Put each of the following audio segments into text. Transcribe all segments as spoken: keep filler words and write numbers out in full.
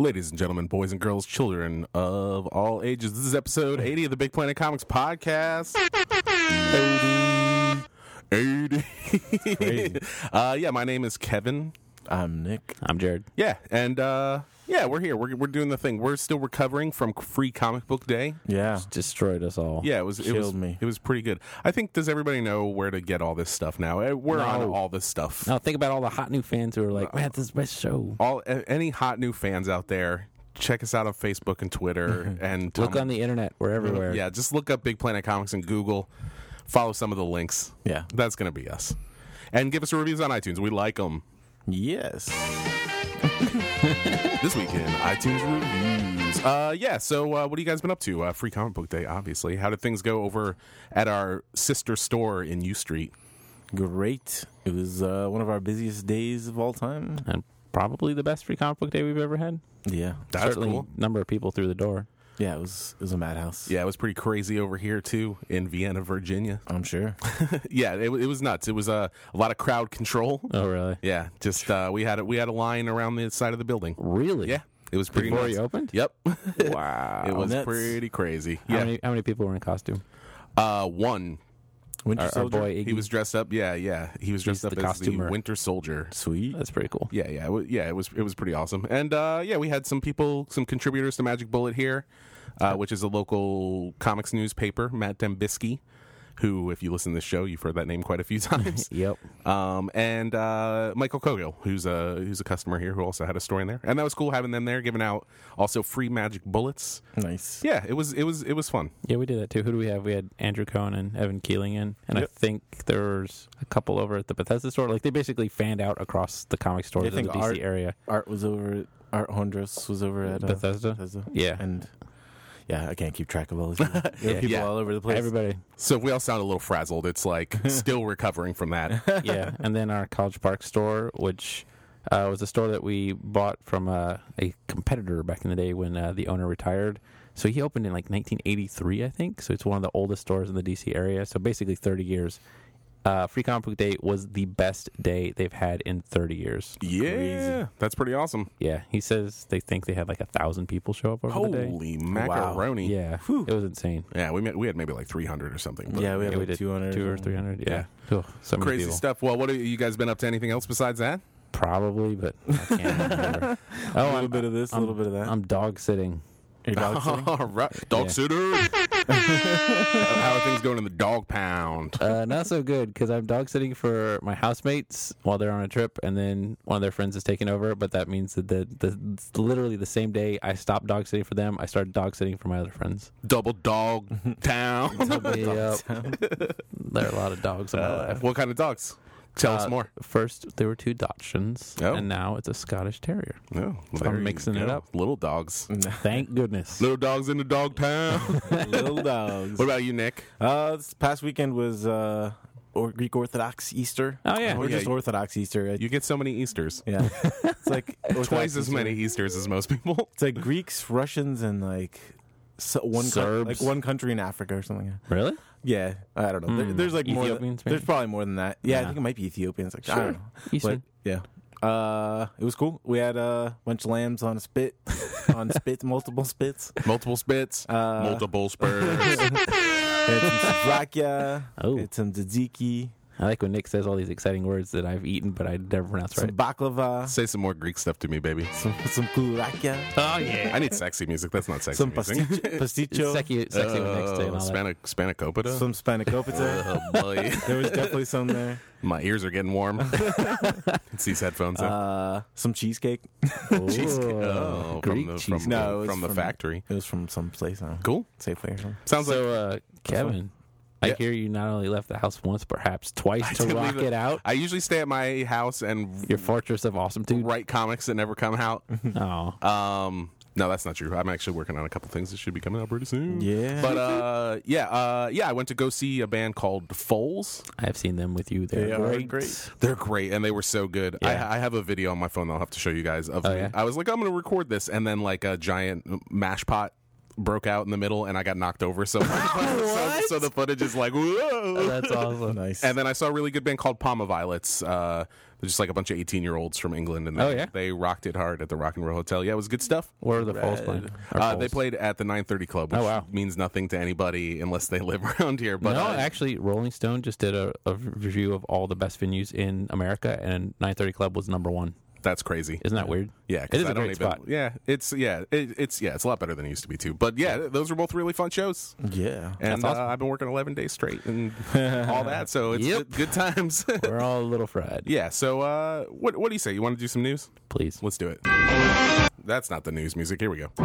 Ladies and gentlemen, boys and girls, children of all ages, this is episode eighty of the Big Planet Comics podcast. eighty. eighty. uh, yeah, my name is Kevin. I'm Nick. I'm Jared. Yeah, and uh, yeah, we're here. We're we're doing the thing. We're still recovering from Free Comic Book Day. Yeah. Just destroyed us all. Yeah, it was it Killed was me. It was pretty good. I think, does everybody know where to get all this stuff now? Uh, We're on No. all this stuff. Now think about all the hot new fans who are like, man, this is the best show. All a- any hot new fans out there, check us out on Facebook and Twitter and Look um, on the internet. We're everywhere. Yeah, just look up Big Planet Comics and Google. Follow some of the links. Yeah. That's going to be us. And give us reviews on iTunes. We like them. Yes. This week in iTunes reviews. Uh, yeah, so uh, what have you guys been up to? Uh, Free Comic Book Day, obviously. How did things go over at our sister store in U Street? Great. It was uh, one of our busiest days of all time. And probably the best free comic book day we've ever had. Yeah. That's Certainly cool. number of people through the door. Yeah, it was it was a madhouse. Yeah, it was pretty crazy over here, too, in Vienna, Virginia. I'm sure. yeah, it, it was nuts. It was uh, a lot of crowd control. Oh, really? Yeah, just uh, we had a, we had a line around the side of the building. Really? Yeah, it was pretty Before nuts. you opened? Yep. Wow. It was nuts. pretty crazy. How, Yeah. many, how many people were in costume? Uh, one. Winter Our, our Soldier. boy Iggy. He was dressed up. Yeah, yeah. He was dressed He's up the as the costumer. Winter Soldier. Sweet. That's pretty cool. Yeah, yeah, it wa- yeah. It was it was pretty awesome. And uh, yeah, we had some people, some contributors to Magic Bullet here, uh, which is a local comics newspaper. Matt Dembisky, who, if you listen to this show, you've heard that name quite a few times. Yep. Um, and uh, Michael Kogo, who's a who's a customer here, who also had a store in there, and that was cool having them there, giving out also free Magic Bullets. Nice. Yeah, it was it was it was fun. Yeah, we did that too. Who do we have? We had Andrew Cohen and Evan Keeling in. And Yep. I think there was a couple over at the Bethesda store. Like, they basically fanned out across the comic stores I in think the D C Art- area. Art was over at Art Hondros was over at uh, Bethesda? Bethesda. Yeah. And yeah, I can't keep track of all these people. There are Yeah. people Yeah. all over the place. Everybody. So if we all sound a little frazzled, it's like still recovering from that. Yeah, and then our College Park store, which uh, was a store that we bought from uh, a competitor back in the day when uh, the owner retired. So he opened in like nineteen eighty-three, I think. So it's one of the oldest stores in the D C area. So basically thirty years. Uh, Free Comic Book Day was the best day they've had in thirty years. Yeah, Crazy. that's pretty awesome. Yeah, he says they think they had like a thousand people show up over the day. Holy macaroni! Yeah, Whew. it was insane. Yeah, we met, we had maybe like three hundred or something. but- Yeah, we had Yeah, we like did two hundred. Two or three hundred. Yeah, Ugh, so many crazy people. stuff. Well, what have you guys been up to? Anything else besides that? Probably, but I can't remember. A Oh, little I'm, bit of this, a little bit of that. I'm dog sitting. Your dog sitting? All right, dog Yeah. sitter. How are things going in the dog pound? Uh, not so good because I'm dog sitting for my housemates while they're on a trip, and then one of their friends is taking over. But that means that the, the it's literally the same day I stopped dog sitting for them, I started dog sitting for my other friends. Double dog town. Yep. There are a lot of dogs in my Uh, life. what kind of dogs? Tell us Uh, more. First, there were two Dachshunds, Oh. and now it's a Scottish Terrier. No, so I'm mixing it up. Little dogs. Thank goodness. Little dogs in the dog town. Little dogs. What about you, Nick? Uh, this past weekend was uh, or Greek Orthodox Easter. Oh, yeah. or Oh, yeah. just Orthodox Easter. It- You get so many Easters. yeah, it's like Orthodox Twice as Easter. many Easters as most people. It's like Greeks, Russians, and like so one coun- Serbs. like one country in Africa or something. Really? Yeah, I don't know. There, Hmm. there's like more. Ethiopians, Than, maybe? there's probably more than that. Yeah, I Yeah. think it might be Ethiopians. Like I Sure. don't know. Eastern. But yeah, uh, it was cool. We had a bunch of lambs on a spit, on spits, multiple spits. Multiple spits. Uh, multiple spurs. We had some Slovakia. Oh. We had some tzatziki. I like when Nick says all these exciting words that I've eaten, but I never pronounce Some right. baklava. Say some more Greek stuff to me, baby. Some some kurakia. Oh, yeah. I need sexy music. That's not sexy Some music. pasticho. pasticho Sexy, sexy with Nick's say and Uh, all that. Spanic, Spanakopita? Some spanakopita. Oh, boy. There was definitely some there. My ears are getting warm. It's these headphones. in. Uh, some cheesecake. Cheesecake. Ooh, Oh, from Greek the, from, cheesecake. the, No, it was from the from- factory. It was from some place. I don't know, Cool. Safeway or something. Sounds like So, uh, Kevin, I Yeah. hear you not only left the house once, perhaps twice to did rock leave it- it out. I usually stay at my house and Your fortress of awesome, dude. write comics that never come out. Oh, Um, no, that's not true. I'm actually working on a couple things that should be coming out pretty soon. Yeah. But uh, yeah, uh, yeah, I went to go see a band called Foals. I have seen them with you. They're They are great. great. They're great, and they were so good. Yeah. I, I have a video on my phone that I'll have to show you guys. Of Oh, me. yeah? I was like, I'm going to record this, and then like a giant mash pot broke out in the middle, and I got knocked over. So, so, so the footage is like, whoa. Oh, that's awesome. Nice. And then I saw a really good band called Palma Violets. Uh, just like a bunch of eighteen-year-olds from England, and they, Oh, yeah? they rocked it hard at the Rock and Roll Hotel. Yeah, it was good stuff. Where are the Falls Red. playing? Or Uh, they Falls? played at the nine thirty Club, which Oh, wow. means nothing to anybody unless they live around here. But no, uh, actually, Rolling Stone just did a, a review of all the best venues in America, and nine thirty Club was number one. that's crazy. Isn't that weird? Yeah, 'cause It is I a don't great even, spot. Yeah, it's yeah, it, it's yeah, it's a lot better than it used to be too. But yeah, those were both really fun shows, Yeah. and That's awesome. uh, I've been working eleven days straight and all that, so it's Yep. good, good times. We're all a little fried. Yeah. So uh, what what do you say? You want to do some news? Please. Let's do it. That's not the news music. Here we go.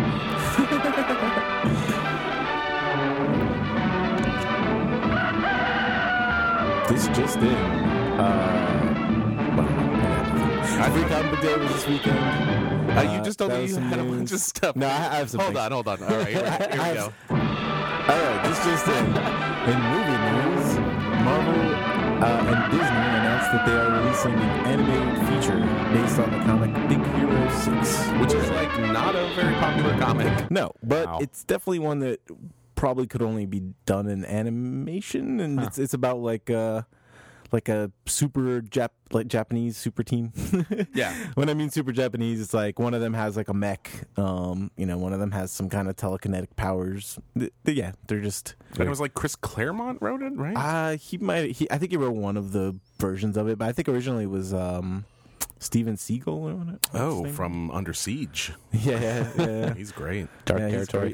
This just in. Uh, well, Free Comic Day was this weekend. Uh, you just told that me was you some had a news. bunch of stuff. No, I I have some Hold things. on, hold on. All right, here, here we I go. have- All right, this just in. In movie news, Marvel uh, and Disney announced that they are releasing an animated feature based on the comic Big Hero six. Which is like not a very popular comic. No, but Wow. it's definitely one that probably could only be done in animation, and Huh. it's it's about like uh like a super Jap like Japanese super team. Yeah. When I mean super Japanese, it's like one of them has like a mech. Um, you know, one of them has some kind of telekinetic powers. Th- th- yeah, they're just. And it was like Chris Claremont wrote it, right? Uh he might. He I think he wrote one of the versions of it, but I think originally it was um Steven Seagal. Or what, what's his oh, name? from Under Siege. yeah, yeah. yeah. He's great. Dark Yeah, he's territory.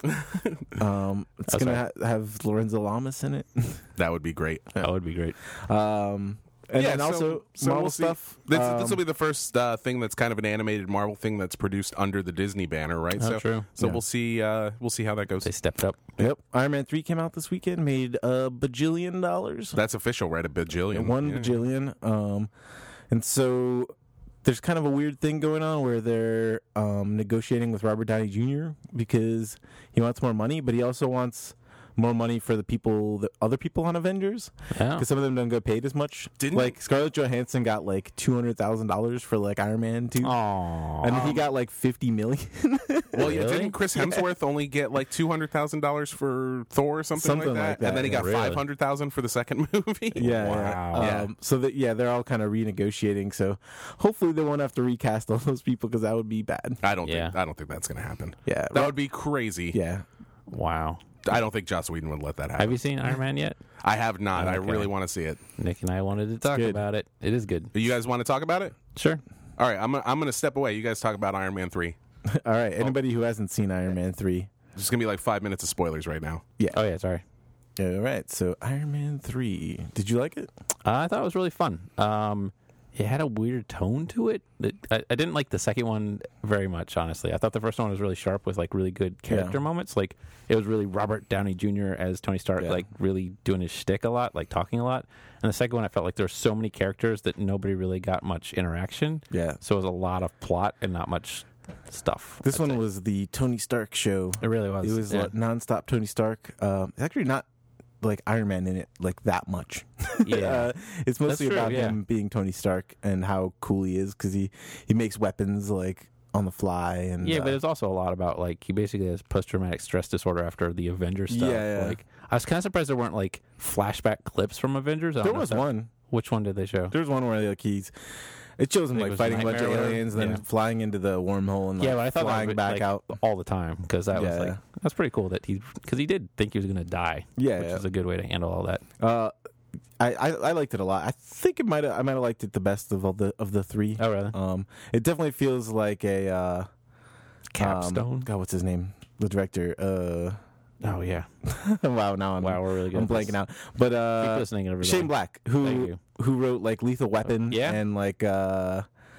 Um, it's Oh, gonna sorry. ha- have Lorenzo Lamas in it. That would be great. That would be great. Um, and Yeah, then so- also so Marvel we'll see. stuff. This um, this will be the first uh, thing that's kind of an animated Marvel thing that's produced under the Disney banner, right? Oh, so true. so Yeah. we'll see. Uh, we'll see how that goes. They stepped up. Yep, Iron Man three came out this weekend, made a bajillion dollars. That's official, right? A bajillion. One Yeah. bajillion. Um, and so there's kind of a weird thing going on where they're um, negotiating with Robert Downey Junior because he wants more money, but he also wants more money for the people, the other people on Avengers, Yeah. because some of them don't get paid as much. Didn't- like Scarlett Johansson got like two hundred thousand dollars for like Iron Man two, Aww. and he got like fifty million. Well, yeah, Really? didn't Chris Hemsworth only get like two hundred thousand dollars for Thor or something, Something like, that? like that, And then he got yeah. Really? five hundred thousand for the second movie. Yeah, Wow. yeah. Yeah. Um, so that yeah, they're all kind of renegotiating. So hopefully they won't have to recast all those people because that would be bad. I don't Yeah. think I don't think that's going to happen. Yeah, That would be crazy. yeah. Wow. I don't think Joss Whedon would let that happen. Have you seen Iron Man yet? I have not. I Okay. really want to see it. Nick and I wanted to talk good. about it. It is good. You guys want to talk about it? Sure. All right, I'm gonna, I'm going to step away. You guys talk about Iron Man three. All right. Anybody who hasn't seen Iron Man three, It's just going to be like five minutes of spoilers right now. Oh, yeah, sorry. all right. So Iron Man three, did you like it? Uh, I thought it was really fun. Um, it had a weird tone to it. That I, I didn't like the second one very much, honestly. I thought the first one was really sharp with like really good character Yeah. moments. Like it was really Robert Downey Junior as Tony Stark, Yeah. like really doing his shtick a lot, like talking a lot. And the second one, I felt like there were so many characters that nobody really got much interaction. Yeah. So it was a lot of plot and not much stuff. This I'd one say. was the Tony Stark show. It really was. It was yeah. like nonstop Tony Stark. Um, it's actually not like Iron Man in it like that much. Yeah. uh, it's mostly true, about yeah. him being Tony Stark and how cool he is because he he makes weapons like on the fly and Yeah, uh, but it's also a lot about like he basically has post traumatic stress disorder after the Avengers stuff. Yeah, yeah. Like I was kind of surprised there weren't like flashback clips from Avengers. I don't there know was if that- one. Which one did they show? There's one where like he's. It shows him I think it like was fighting a bunch of Nightmare or- aliens and then yeah. flying into the wormhole and like, Yeah, but I thought flying that was, back like, out. all the time because that was Yeah. like that's pretty cool that he because he did think he was going to die. Yeah, which yeah. is a good way to handle all that. Uh, I, I I liked it a lot. I think it might have I might have liked it the best of all the of the three. Oh, really? Um, it definitely feels like a uh, Capstone. Um, God, what's his name? The director. Uh, oh yeah. wow, now I'm Wow, we're really good. I'm at this. blanking out. But Keep uh, listening, everybody. Shane Black, Thank who you. who wrote like Lethal Weapon, Yeah. and like uh,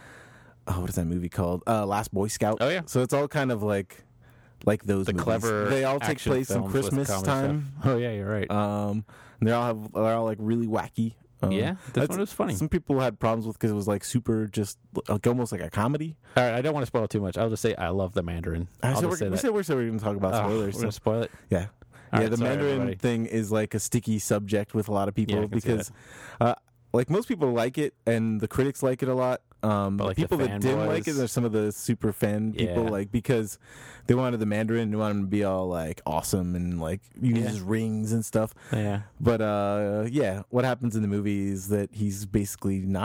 oh, what is that movie called? Uh, Last Boy Scout. Oh, yeah. So it's all kind of like like those The movies. clever. They all take action place in films with Christmas comedy time. stuff. Oh yeah, you're right. Um, and they all have they're all like really wacky. Um, Yeah, this that's- one was funny. Some people had problems with because it was like super, just like almost like a comedy. all right, I don't want to spoil too much. I'll just say I love the Mandarin. I I'll said just we're, say we that. said we're, so we're going to talk about Oh, spoilers. we're gonna so- spoil it. yeah, All yeah. right, the sorry, Mandarin everybody. thing is like a sticky subject with a lot of people Yeah, I can see because, uh, like most people like it and the critics like it a lot. Um, But, the like, the people that didn't like it fanboys- are some of the super fan people, Yeah. like because they wanted the Mandarin, they wanted him to be all like awesome and like use Yeah. his rings and stuff. Yeah. But uh, yeah, what happens in the movie is that he's basically not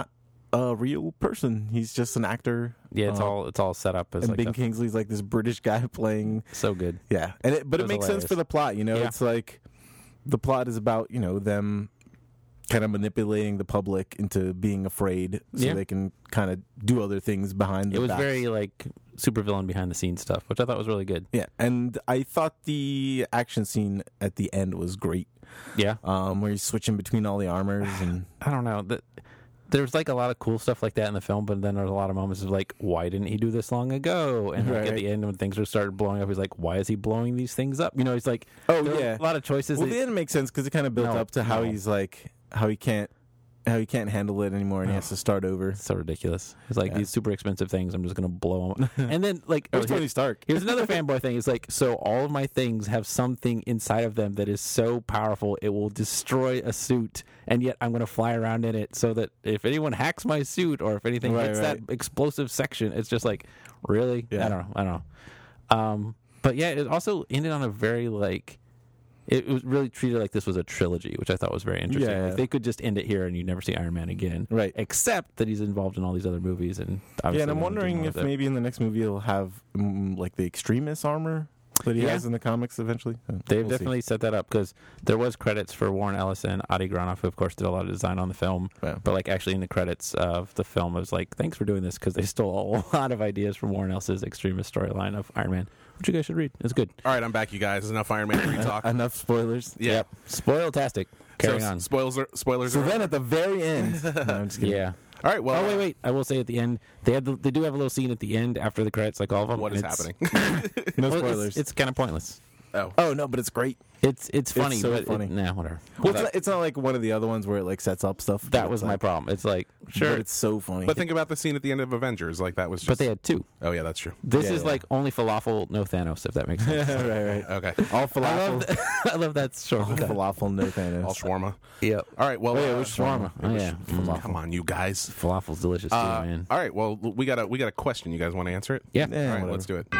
a real person. He's just an actor. Yeah, it's Uh, all it's all set up as and like Ben a- Kingsley's like this British guy playing. so good. Yeah, and it, but It it, was makes sense hilarious. for the plot. You know, Yeah. it's like the plot is about you know them kind of manipulating the public into being afraid, so Yeah. they can kind of do other things behind. It the was backs. very like supervillain behind the scenes stuff, which I thought was really good. yeah, and I thought the action scene at the end was great. Yeah, Um, where he's switching between all the armors and I don't know. The, there's like a lot of cool stuff like that in the film, but then there's a lot of moments of like, why didn't he do this long ago? And like Right. at the end when things are started blowing up, he's like, why is he blowing these things up? You know, he's like, oh there are yeah, a lot of choices. well that- the end makes sense because it kind of built No, up to how no. he's like how he can't how he can't handle it anymore and he No. has to start over. It's so ridiculous. It's like Yeah. these super expensive things. I'm just gonna blow them. And then like, oh, There's here- Tony Stark. here's another fanboy thing. It's like, so all of my things have something inside of them that is so powerful it will destroy a suit, and yet I'm gonna fly around in it so that if anyone hacks my suit or if anything Right, hits right. that explosive section, it's just like, really? Yeah. I don't know. I don't know. Um, but yeah, it also ended on a very like. It was really treated like this was a trilogy, which I thought was very interesting. Yeah. Like they could just end it here and you never see Iron Man again, Right. except that he's involved in all these other movies, and obviously Yeah, and I'm they wanna do wondering more if with it. maybe in the next movie he'll have mm, like the extremist armor that he Yeah. has in the comics eventually. Uh, They've we'll see. definitely set that up because there was credits for Warren Ellis and Adi Granoff, who of course did a lot of design on the film. Yeah. But like actually in the credits of the film, it was like, thanks for doing this because they stole a lot of ideas from Warren Ellis's extremist storyline of Iron Man, which you guys should read. It's good. All right, I'm back, you guys. Enough Iron Man free talk. Enough spoilers. Yeah. Yep. Spoil-tastic. Carry so, on. Spoilers. Are, spoilers. So are then at the very end, no, I'm just kidding. Yeah. all right. Well, Oh wait, wait! I will say at the end they had the, they do have a little scene at the end after the credits, like all of them. what is It's- happening? No well, spoilers. It's, it's kind of pointless. oh, oh no, but it's great. It's it's funny, so but funny. It, nah, whatever. Well, it's, not, it's not like one of the other ones where it like sets up stuff. but That it's was my like, problem. It's like sure, but it's so funny. but think about the scene at the end of Avengers. Like that was just. but they had two. oh yeah, that's true. This Yeah, is yeah. like only falafel, no Thanos, if that makes sense. right, right. Okay. All I falafel, love, that, I love that short. all falafel, no All Thanos. shawarma. Yep. All right. Well, Oh, yeah, uh, which shawarma? Oh yeah. Mm. come on, you guys. Falafel's delicious too, Uh, man. all right. Well, we got a we got a question. You guys want to answer it? Yeah. Yeah, All right. whatever. Let's do it.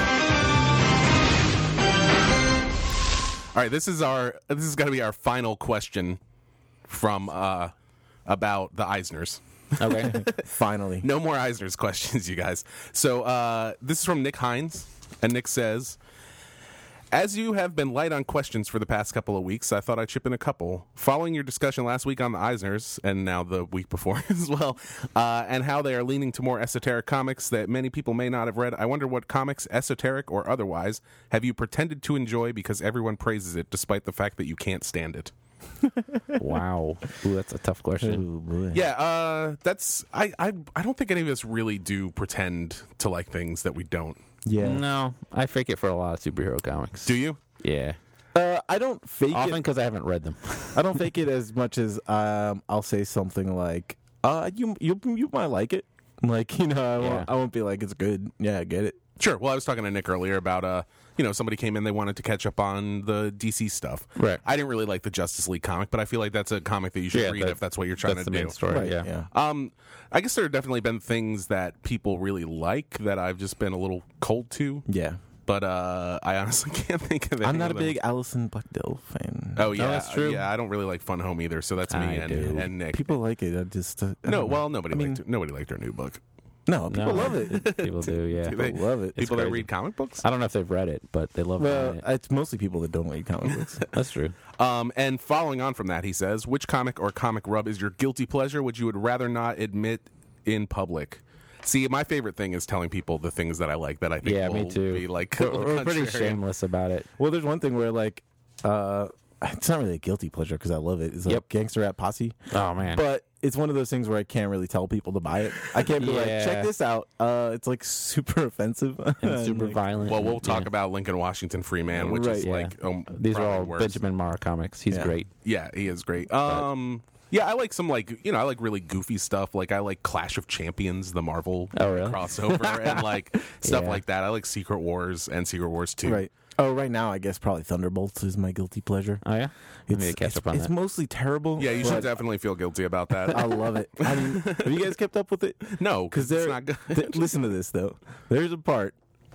All right. This is our. This is going to be our final question from uh about the Eisners. Okay. Finally. No more Eisner's questions, you guys. So uh, this is from Nick Hines, and Nick says, as you have been light on questions for the past couple of weeks, I thought I'd chip in a couple. Following your discussion last week on the Eisners, and now the week before as well, uh, and how they are leaning to more esoteric comics that many people may not have read, I wonder what comics, esoteric or otherwise, have you pretended to enjoy because everyone praises it despite the fact that you can't stand it? Wow. Ooh, that's a tough question. Ooh, boy. Yeah, uh, that's I, I I don't think any of us really do pretend to like things that we don't. Yeah. No, I fake it for a lot of superhero comics. Do you? Yeah. Uh, I don't fake Often it. because I haven't read them. I don't fake it as much as um, I'll say something like, "Uh, you you you might like it." Like you know, I won't, Yeah. I won't be like it's good. Yeah, I get it. Sure. Well, I was talking to Nick earlier about uh, you know, somebody came in, they wanted to catch up on the D C stuff. Right. I didn't really like the Justice League comic, but I feel like that's a comic that you should Yeah, read that- if that's what you're trying That's to the do. main story. Right. Yeah. Yeah. Um, I guess there have definitely been things that people really like that I've just been a little cold to, Yeah. but uh, I honestly can't think of it. I'm not a big Alison Blackdale fan. Oh yeah, that's true. Yeah, I don't really like Fun Home either, so that's me I and, do. and Nick. People like it. I just uh, I no, don't know. well, nobody I mean- liked nobody liked her new book. no, people No. love it. People do, yeah. Do they- People love it. It's People that crazy. read comic books. I don't know if they've read it, but they love Well, reading it. it's mostly people that don't read comic books. That's true. Um, and following on from that, he says, which comic or comic rub is your guilty pleasure, which you would rather not admit in public? See, my favorite thing is telling people the things that I like that I think Yeah, will me too. be like We're, we're pretty contrarian. shameless about it. Well, there's one thing where like, uh, it's not really a guilty pleasure because I love it. It's like Yep. Gangster Rap Posse, Oh man. but it's one of those things where I can't really tell people to buy it. I can't be like, Yeah. check this out. Uh, it's like super offensive and super like, violent. Well, we'll talk Yeah. about Lincoln Washington Free Man, which is Right. like um, These are probably all worse. Benjamin Marra comics. He's Yeah. great. Yeah, he is great. Um, yeah, I like some like you know I like really goofy stuff. Like I like Clash of Champions, the Marvel Oh, really? crossover, and like stuff Yeah. like that. I like Secret Wars and Secret Wars two. Right. Oh, right now I guess probably Thunderbolts is my guilty pleasure. Oh yeah. I It's, need to catch it's, up on it's that. mostly terrible. Yeah, you should but definitely feel guilty about that. I love it. I mean, have you guys kept up with it? No, Because because it's there. not good. th- listen to this though. There's a part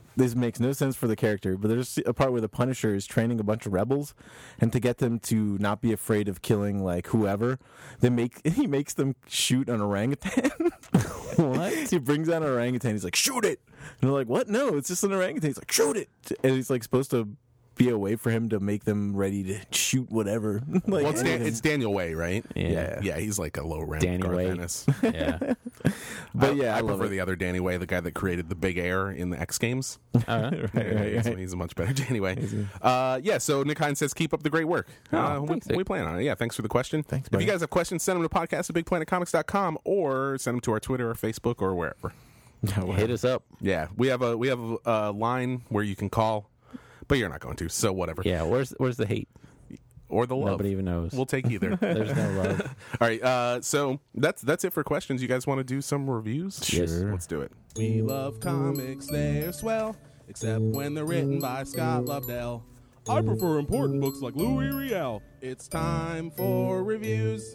this makes no sense for the character, but there's a part where the Punisher is training a bunch of rebels, and to get them to not be afraid of killing like whoever, they make he makes them shoot an orangutan. What? He brings out an orangutan. He's like, shoot it. And they're like, what? No, it's just an orangutan. He's like, shoot it. And he's like supposed to be a way for him to make them ready to shoot whatever. Like, Well, it's, Dan- it's Daniel Way, right? Yeah. Yeah, he's like a low rank Danny Garth Way. Ennis. Yeah. but I, yeah, I, I, love prefer it. the other Danny Way, the guy that created the Big Air in the X Games. All right. right, Yeah, right, he's, right. he's a much better Danny Way. Uh, yeah, so Nick Hines says, keep up the great work. Oh, uh, we, thanks, Nick. we plan on it. Yeah, thanks for the question. Thanks, If you buddy. guys have questions, send them to podcast at big planet comics dot com or send them to our Twitter or Facebook or wherever. Yeah, well, Hit us up. Yeah, we have a we have a, a line where you can call, but you're not going to, so whatever. Yeah. Where's Where's the hate? Or the love. Nobody even knows. We'll take either. There's no love. All right, uh, so that's that's it for questions. You guys want to do some reviews? Yes. Sure. Let's do it. We love comics, they're swell, except when they're written by Scott Lobdell. I prefer important books like Louis Riel. It's time for reviews.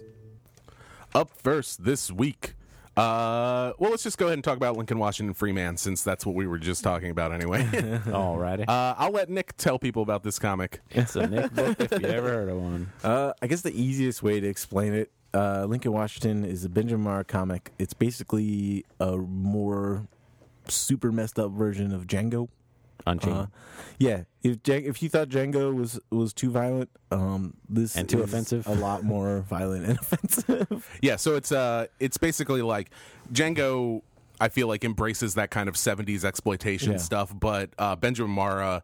Up first this week. Uh, well, let's just go ahead and talk about Lincoln Washington Free Man, since that's what we were just talking about anyway. Alrighty. uh, I'll let Nick tell people about this comic. It's a Nick book if you ever heard of one. Uh, I guess the easiest way to explain it, uh, Lincoln Washington is a Benjamin Marra comic. It's basically a more super messed up version of Django. Unchained. Uh, yeah, if Django, if you thought Django was was too violent, um, this And too is offensive. a lot more violent and offensive. Yeah, so it's uh, it's basically like Django. I feel like embraces that kind of seventies exploitation Yeah. stuff, but uh, Benjamin Marra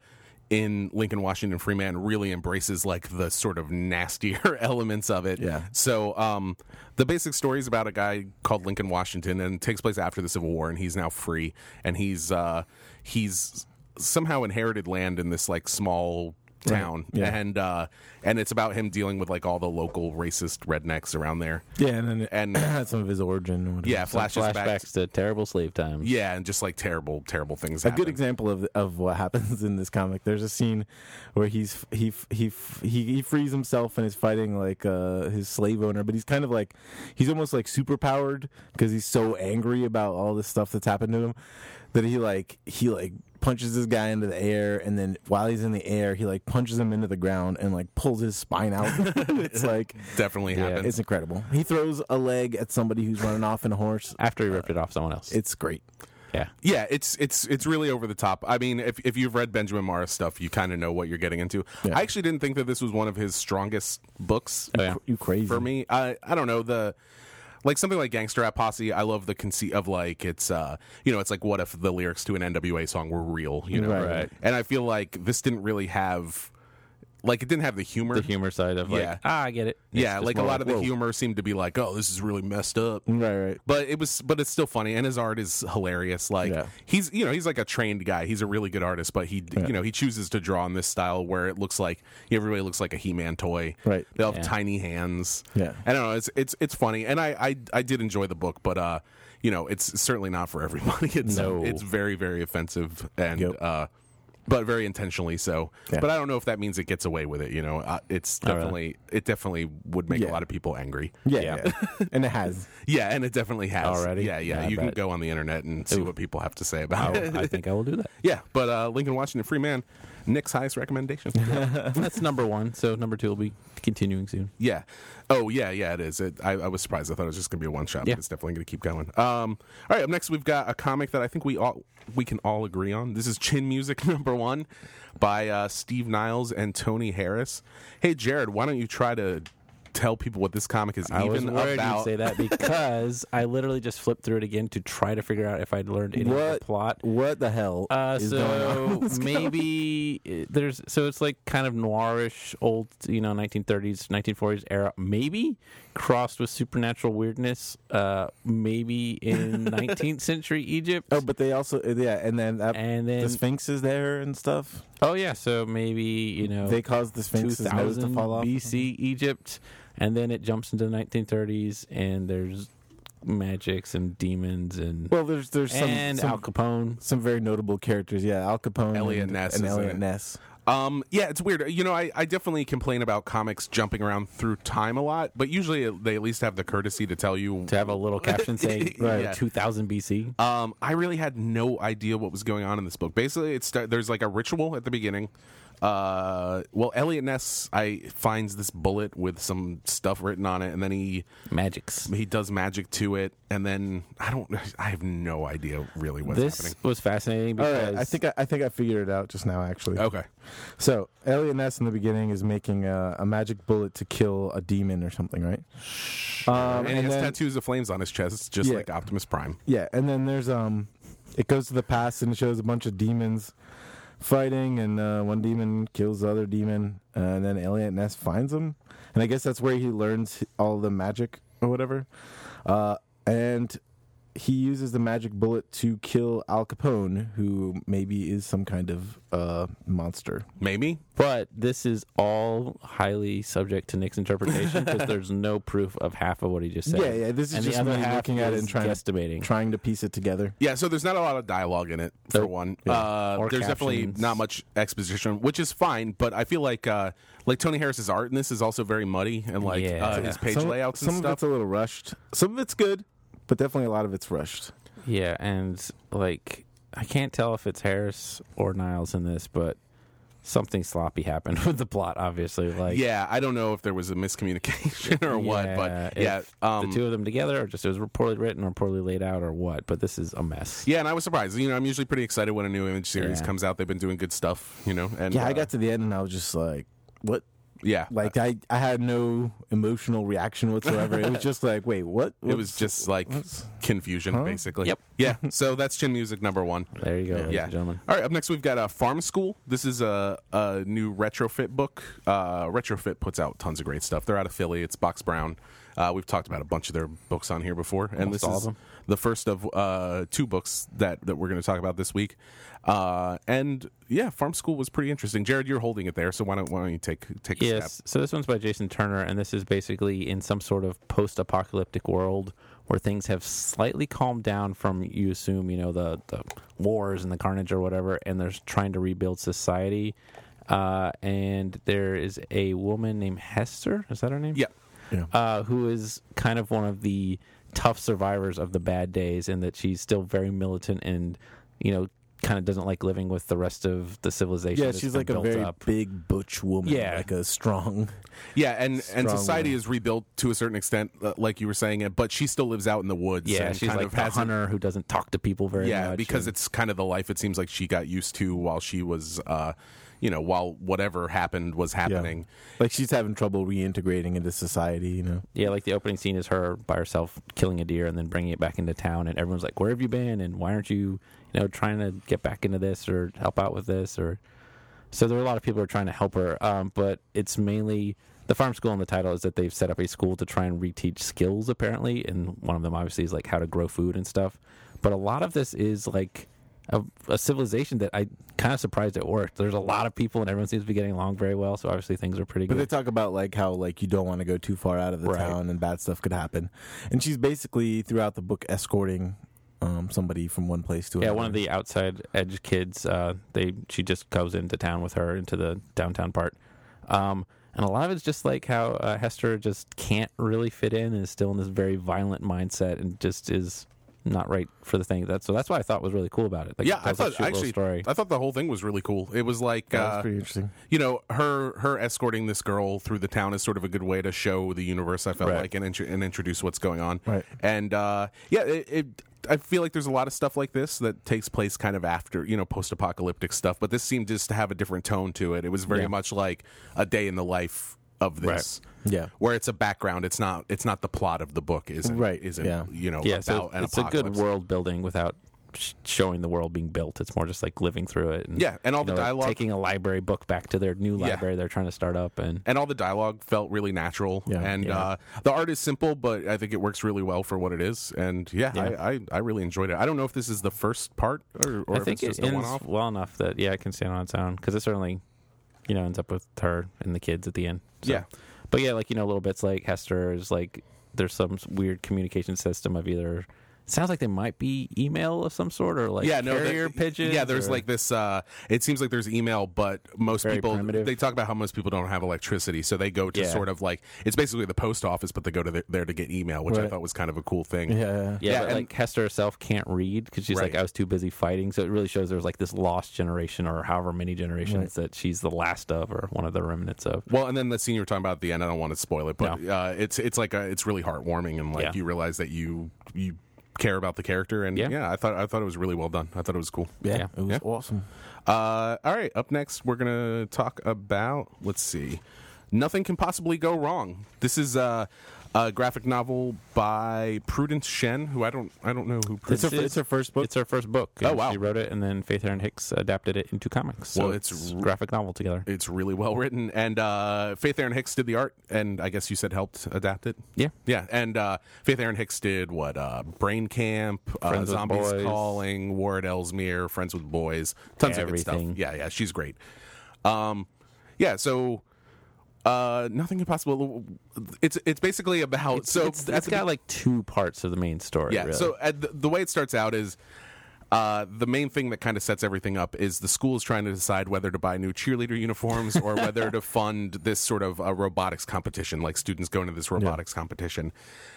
in Lincoln Washington Free Man really embraces like the sort of nastier elements of it. Yeah. So um, the basic story is about a guy called Lincoln Washington, and it takes place after the Civil War, and he's now free, and he's uh, he's somehow inherited land in this like small town, Right. Yeah. and uh, and it's about him dealing with like all the local racist rednecks around there. Yeah, and then And- and some of his origin. Or whatever. Yeah, flashes back. Flashbacks to terrible slave times. Yeah, and just like terrible, terrible things. A happen. good example of of what happens in this comic. There's a scene where he's he he he he frees himself and is fighting like uh, his slave owner, but he's kind of like he's almost like super powered because he's so angry about all this stuff that's happened to him that he like he like punches this guy into the air, and then while he's in the air, he like punches him into the ground and like pulls his spine out. It's like Definitely Yeah, happens. it's incredible. He throws a leg at somebody who's running off in a horse. After he ripped it off someone else. It's great. yeah. Yeah, it's it's it's really over the top. I mean, if if you've read Benjamin Marra stuff, you kind of know what you're getting into. Yeah. I actually didn't think that this was one of his strongest books. Oh, yeah. You crazy For me, I I don't know the. Like something like Gangster Rap Posse, I love the conceit of like it's uh you know it's like what if the lyrics to an N W A song were real, you know? Right, right. And I feel like this didn't really have like it didn't have the humor. The humor side of like, Yeah. ah, I get it. It's yeah, just like a more lot of the whoa. humor seemed to be like, oh, this is really messed up. Right, right. But it was, but it's still funny, and his art is hilarious. Like Yeah. he's, you know, he's like a trained guy. He's a really good artist, but he, Yeah. you know, he chooses to draw in this style where it looks like everybody looks like a He-Man toy. Right. They all have Yeah. tiny hands. Yeah. I don't know. It's it's it's funny, and I I, I did enjoy the book, but uh, you know, it's certainly not for everybody. It's No. it's very very offensive and Yep. uh. But very intentionally so. Yeah. But I don't know if that means it gets away with it. You know, uh, it's Oh, really? definitely it definitely would make a Yeah. lot of people angry. Yeah, Yeah. yeah. And it has. Yeah, and it definitely has. Already? Yeah, yeah. Yeah, I you can bet. go on the internet and see Ooh. what people have to say about it. I think I will do that. Yeah, but uh, Lincoln Washington Free Man, Nick's highest recommendation. That's number one. So number two will be continuing soon. Yeah. Oh, yeah, yeah, it is. It, I, I was surprised. I thought it was just going to be a one shot, Yeah. but it's definitely going to keep going. Um, all right, up next, we've got a comic that I think we all we can all agree on. This is Chin Music number one by uh, Steve Niles and Tony Harris. Hey, Jared, why don't you try to tell people what this comic is I was even worried about? you'd say that because I literally just flipped through it again to try to figure out if I'd learned any of What? the plot. What the hell Uh, is going on? so in this comic? maybe it- there's so it's like kind of noirish, old, you know, nineteen thirties, nineteen forties era, maybe crossed with supernatural weirdness. Uh, maybe in nineteenth century Egypt. Oh, but they also yeah, and then that, and then the Sphinx is there and stuff. oh yeah, so maybe you know They caused the two Sphinx's nose to thousand fall off. B C Egypt, and then it jumps into the nineteen thirties, and there's magics and demons and Well, there's there's some and some, Al Capone. some very notable characters. Yeah, Al Capone, Elliot and, Ness and is Elliot in it. Ness. Um, yeah, it's weird. You know, I, I definitely complain about comics jumping around through time a lot, but usually they at least have the courtesy to tell you. To have a little caption saying Right. right. two thousand B C. Um, I really had no idea what was going on in this book. Basically, it's there's like a ritual at the beginning. Uh, well, Elliot Ness I finds this bullet with some stuff written on it, and then he Magics. he does magic to it, and then I don't. I have no idea really what's This happening. was fascinating All because right, I think I, I think I figured it out just now. Actually, Okay. so Elliot Ness in the beginning is making a, a magic bullet to kill a demon or something, right? Um, and he has then, tattoos of flames on his chest, just Yeah. like Optimus Prime. Yeah, and then there's um, it goes to the past and it shows a bunch of demons fighting, and uh, one demon kills the other demon, and then Elliot Ness finds him, and I guess that's where he learns all the magic or whatever, uh, and he uses the magic bullet to kill Al Capone, who maybe is some kind of uh, monster. Maybe. But this is all highly subject to Nick's interpretation because there's no proof of half of what he just said. Yeah, yeah. This is and just the other me half looking at it is and trying to, guesstimating. trying to piece it together. Yeah, so there's not a lot of dialogue in it, for Nope. one. Yeah. Uh, Or there's definitely captions. not much exposition, which is fine, but I feel like uh, like Tony Harris's art in this is also very muddy, and like Yeah. uh, his page some, layouts some and of stuff. it's a little rushed. Some of it's good, but definitely a lot of it's rushed. Yeah, and like I can't tell if it's Harris or Niles in this, but something sloppy happened with the plot. Obviously, like Yeah, I don't know if there was a miscommunication or what, yeah, but if yeah, um, the two of them together, or just it was poorly written or poorly laid out, or what. But this is a mess. yeah, and I was surprised. You know, I'm usually pretty excited when a new Image series Yeah. comes out. They've been doing good stuff, you know. And Yeah, I uh, got to the end and I was just like, what? yeah, Like, I, I had no emotional reaction whatsoever. It was just like, wait, what? it was What's- just like what's- confusion, Huh? basically. Yep. Yeah. So that's Chin Music number one. There you go, ladies Yeah. and gentlemen. All right, up next we've got uh, Farm School. This is a, a new retrofit book. Uh, retrofit puts out tons of great stuff. They're out of Philly. It's Box Brown. Uh, we've talked about a bunch of their books on here before, and Almost this all is of them. the first of uh, two books that, that we're going to talk about this week. Uh, and yeah, Farm School was pretty interesting. Jared, you're holding it there, so why don't why don't you take take a Yes. step? So this one's by Jason Turner, and this is basically in some sort of post-apocalyptic world where things have slightly calmed down from, you assume, you know, the, the wars and the carnage or whatever, and they're trying to rebuild society. Uh, and there is a woman named Hester. Is that her name? Yeah. Yeah. Uh, who is kind of one of the tough survivors of the bad days, and that she's still very militant and, you know, kind of doesn't like living with the rest of the civilization. Yeah, that's she's been like a built very up. big butch woman. Yeah. Like a strong. Yeah, and, and Strong society woman. is rebuilt to a certain extent, uh, like you were saying, it, but she still lives out in the woods. Yeah, and she's kind like of the hasn't- hunter who doesn't talk to people very yeah, much. because and- it's kind of the life it seems like she got used to while she was, uh, you know, while whatever happened was happening. Like she's having trouble reintegrating into society, you know? yeah, like the opening scene is her by herself killing a deer and then bringing it back into town, and everyone's like, "Where have you been? And why aren't you, you know, trying to get back into this or help out with this?" Or so there are a lot of people who are trying to help her, um, but it's mainly the farm school. In the title is that they've set up a school to try and reteach skills, apparently, and one of them obviously is like how to grow food and stuff. But a lot of this is like a, a civilization that I kind of surprised it worked. There's a lot of people and everyone seems to be getting along very well, so obviously things are pretty But they good. talk about like how like you don't want to go too far out of the Right. town and bad stuff could happen. And she's basically throughout the book escorting um, somebody from one place to Yeah, another. one of the outside edge kids. Uh, they she just goes into town with her into the downtown part, um, and a lot of it's just like how uh, Hester just can't really fit in and is still in this very violent mindset and just is not right for the thing. That so that's what I thought was really cool about it. Like, Yeah, it I tells a thought cute little actually, story. I thought the whole thing was really cool. It was like, That was uh, pretty interesting. you know, her her escorting this girl through the town is sort of a good way to show the universe. I felt Right. like and, intro- and introduce what's going on. Right. And uh, yeah, it, it. I feel like there's a lot of stuff like this that takes place kind of after, you know, post-apocalyptic stuff. But this seemed just to have a different tone to it. It was very Yeah. much like a day in the life of this. Yeah. Where it's a background, it's not. It's not the plot of the book, isn't Right, Isn't yeah. you know yeah, about so an it's a good apocalypse. world building without sh- showing the world being built. It's more just like living through it. And, Yeah, and all you the know, like dialogue- taking a library book back to their new Yeah. library they're trying to start up, and and all the dialogue felt really natural. Yeah. and Yeah. Uh, the art is simple, but I think it works really well for what it is. And yeah, Yeah. I, I, I really enjoyed it. I don't know if this is the first part or, or I if think it's it just a ends one-off. well enough that yeah, it can stand on its own because it certainly, you know, ends up with her and the kids at the end. So. Yeah. but yeah, like you know, little bits like Hester is like there's some weird communication system of either sounds like they might be email of some sort or like yeah, no, carrier the- pigeons. Yeah, there's or- like this. Uh, it seems like there's email, but most Very people primitive. they talk about how most people don't have electricity, so they go to Yeah. sort of like it's basically the post office, but they go to the, there to get email, which I Right. thought was kind of a cool thing. Yeah. Yeah, Yeah, but and- like Hester herself can't read because she's like, Right. I was too busy fighting. So it really shows there's like this lost generation or however many generations that she's the last of or one of the remnants of. Well, and then the scene you were talking about at the end, I don't want to spoil it, but No. uh, it's it's like a, it's really heartwarming, and like Yeah. you realize that you you care about the character, and yeah. Yeah. I thought I thought it was really well done. I thought it was cool. Yeah, Yeah. it was Yeah. awesome. Uh, all right, up next we're gonna talk about let's see, Nothing Can Possibly Go Wrong. This is uh, a graphic novel by Prudence Shen, who I don't I don't know who. It's Prudence her, is- it's her first book. It's her first book. Oh, and wow. She wrote it, and then Faith Erin Hicks adapted it into comics. So Well, it's, it's a r- graphic novel together. It's really well written, and uh, Faith Erin Hicks did the art, and I guess you said helped adapt it. Yeah. Yeah, and uh, Faith Erin Hicks did what? Uh, Brain Camp, uh, Friends with Zombies Boys. Calling, War at Ellesmere, Friends with Boys, tons of good Everything. stuff. Yeah, yeah, she's great. Um, yeah, so uh, Nothing Can Possibly. It's it's basically about It's, so it's, at it's the got like two parts of the main story. yeah. really. So at the, the way it starts out is uh, the main thing that kind of sets everything up is the school is trying to decide whether to buy new cheerleader uniforms or whether to fund this sort of a robotics competition, like students going to this robotics competition.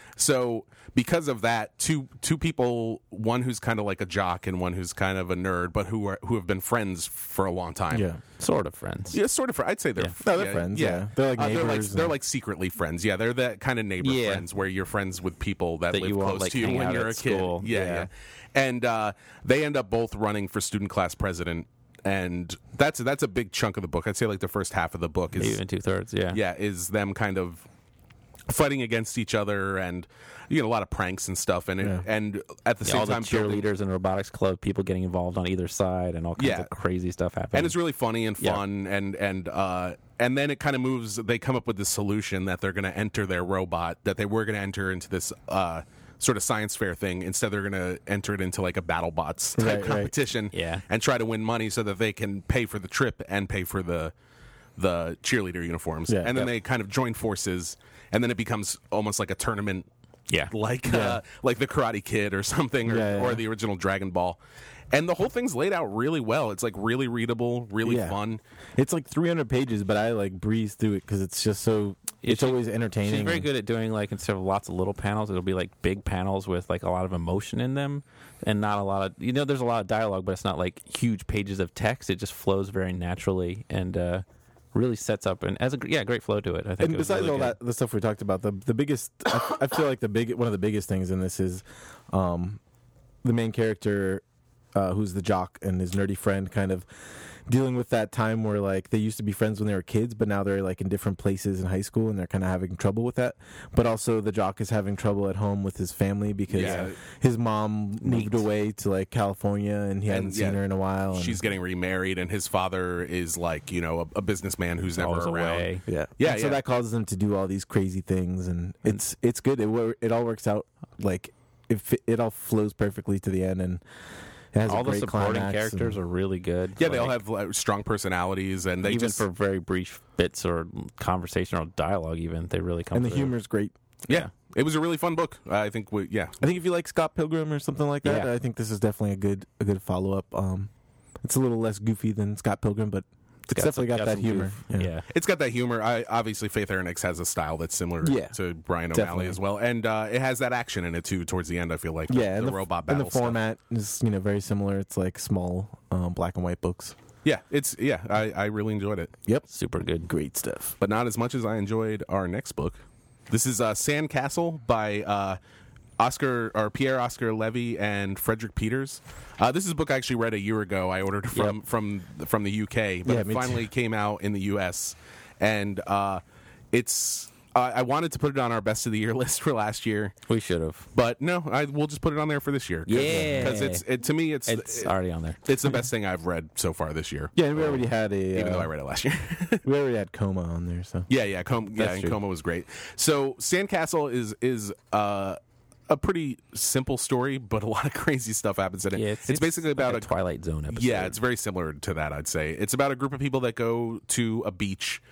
So because of that, two two people, one who's kind of like a jock and one who's kind of a nerd, but who are who have been friends for a long time. yeah. sort of friends. Yeah, sort of. fr- I'd say they're Yeah. No, they're friends, yeah. They're like Uh, they're like neighbors they're and- like secretly friends. Yeah, they're that kind of neighbor Yeah. friends where you're friends with people that, That live you won't, close like, to you hang when out you're a at kid. school. Yeah, Yeah. yeah. And uh, they end up both running for student class president, and that's that's a big chunk of the book. I'd say like the first half of the book Maybe is even two thirds. Yeah. yeah is them kind of fighting against each other and you know a lot of pranks and stuff and it, Yeah. and at the Yeah, same all the time building- cheerleaders and robotics club, people getting involved on either side, and all kinds Yeah. of crazy stuff happening. and it's really funny and Yeah. fun and and uh and then it kind of moves they come up with this solution that they're going to enter their robot that they were going to enter into this uh sort of science fair thing. Instead they're going to enter it into like a battle bots type Right, right. competition Yeah. and try to win money so that they can pay for the trip and pay for the the cheerleader uniforms. Yeah. And then Yep. they kind of join forces and then it becomes almost like a tournament yeah. like uh, like the Karate Kid or something, or, Yeah, yeah. or the original Dragon Ball. And the whole thing's laid out really well. It's like really readable, really Yeah. fun. It's like three hundred pages, but I like breeze through it because it's just so. It's she- always entertaining. She's very good at doing like instead of lots of little panels, it'll be like big panels with like a lot of emotion in them, and not a lot of you know. There's a lot of dialogue, but it's not like huge pages of text. It just flows very naturally and uh, really sets up and has a gr- yeah great flow to it. I think. And it was besides really all good. that, the stuff we talked about, the the biggest, I, f- I feel like the big one of the biggest things in this is, um, the main character, uh, who's the jock and his nerdy friend, kind of dealing with that time where like they used to be friends when they were kids, but now they're like in different places in high school and they're kind of having trouble with that. But also the jock is having trouble at home with his family because Yeah. his mom moved Neat. away to like California and he hadn't And, seen yeah, her in a while. And, She's getting remarried, and his father is like you know a, a businessman who's never Always around. away. yeah, Yeah, And so yeah. that causes him to do all these crazy things, and it's it's good. It wor- it all works out like it fi- it all flows perfectly to the end, and it has all a the great supporting climax characters and- are really good. Yeah, they all Like, have like, strong personalities, and they even just for very brief bits or conversation or dialogue. Even they really come. and the through. humor's great. yeah. It was a really fun book. I think. We, yeah, I think if you like Scott Pilgrim or something like that, Yeah. I think this is definitely a good a good follow up. Um, it's a little less goofy than Scott Pilgrim, but it's, got definitely some- got, that some humor. goof. Yeah. it's got that humor. I obviously Faith Erin Hicks has a style that's similar Yeah, to Brian O'Malley definitely. as well, and uh, it has that action in it too. Towards the end, I feel like Yeah, the, and the the, robot and battle the stuff. format is you know very similar. It's like small um, black and white books. Yeah, it's yeah. I, I really enjoyed it. Yep, Super good. great stuff. But not as much as I enjoyed our next book. This is uh, Sandcastle by uh, Oscar or Pierre Oscar Levy and Frederick Peters. Uh, this is a book I actually read a year ago. I ordered it from Yep. from from the U K, but Yeah, it me too. finally came out in the U S. And uh, it's uh, I wanted to put it on our best of the year list for last year, We should have. but no, I we'll just put it on there for this year. Cause, Yeah. because it's it, to me it's It's it- already on there. it's the best thing I've read so far this year. Yeah, and we already had a Even though uh, I read it last year. we already had Coma on there, so Yeah, yeah, Com- yeah, That's and true. Coma was great. So Sandcastle is is uh, a pretty simple story, but a lot of crazy stuff happens in it. Yeah, it's, basically about like a, a Twilight Zone episode. yeah, it's very similar to that. I'd say it's about a group of people that go to a beach,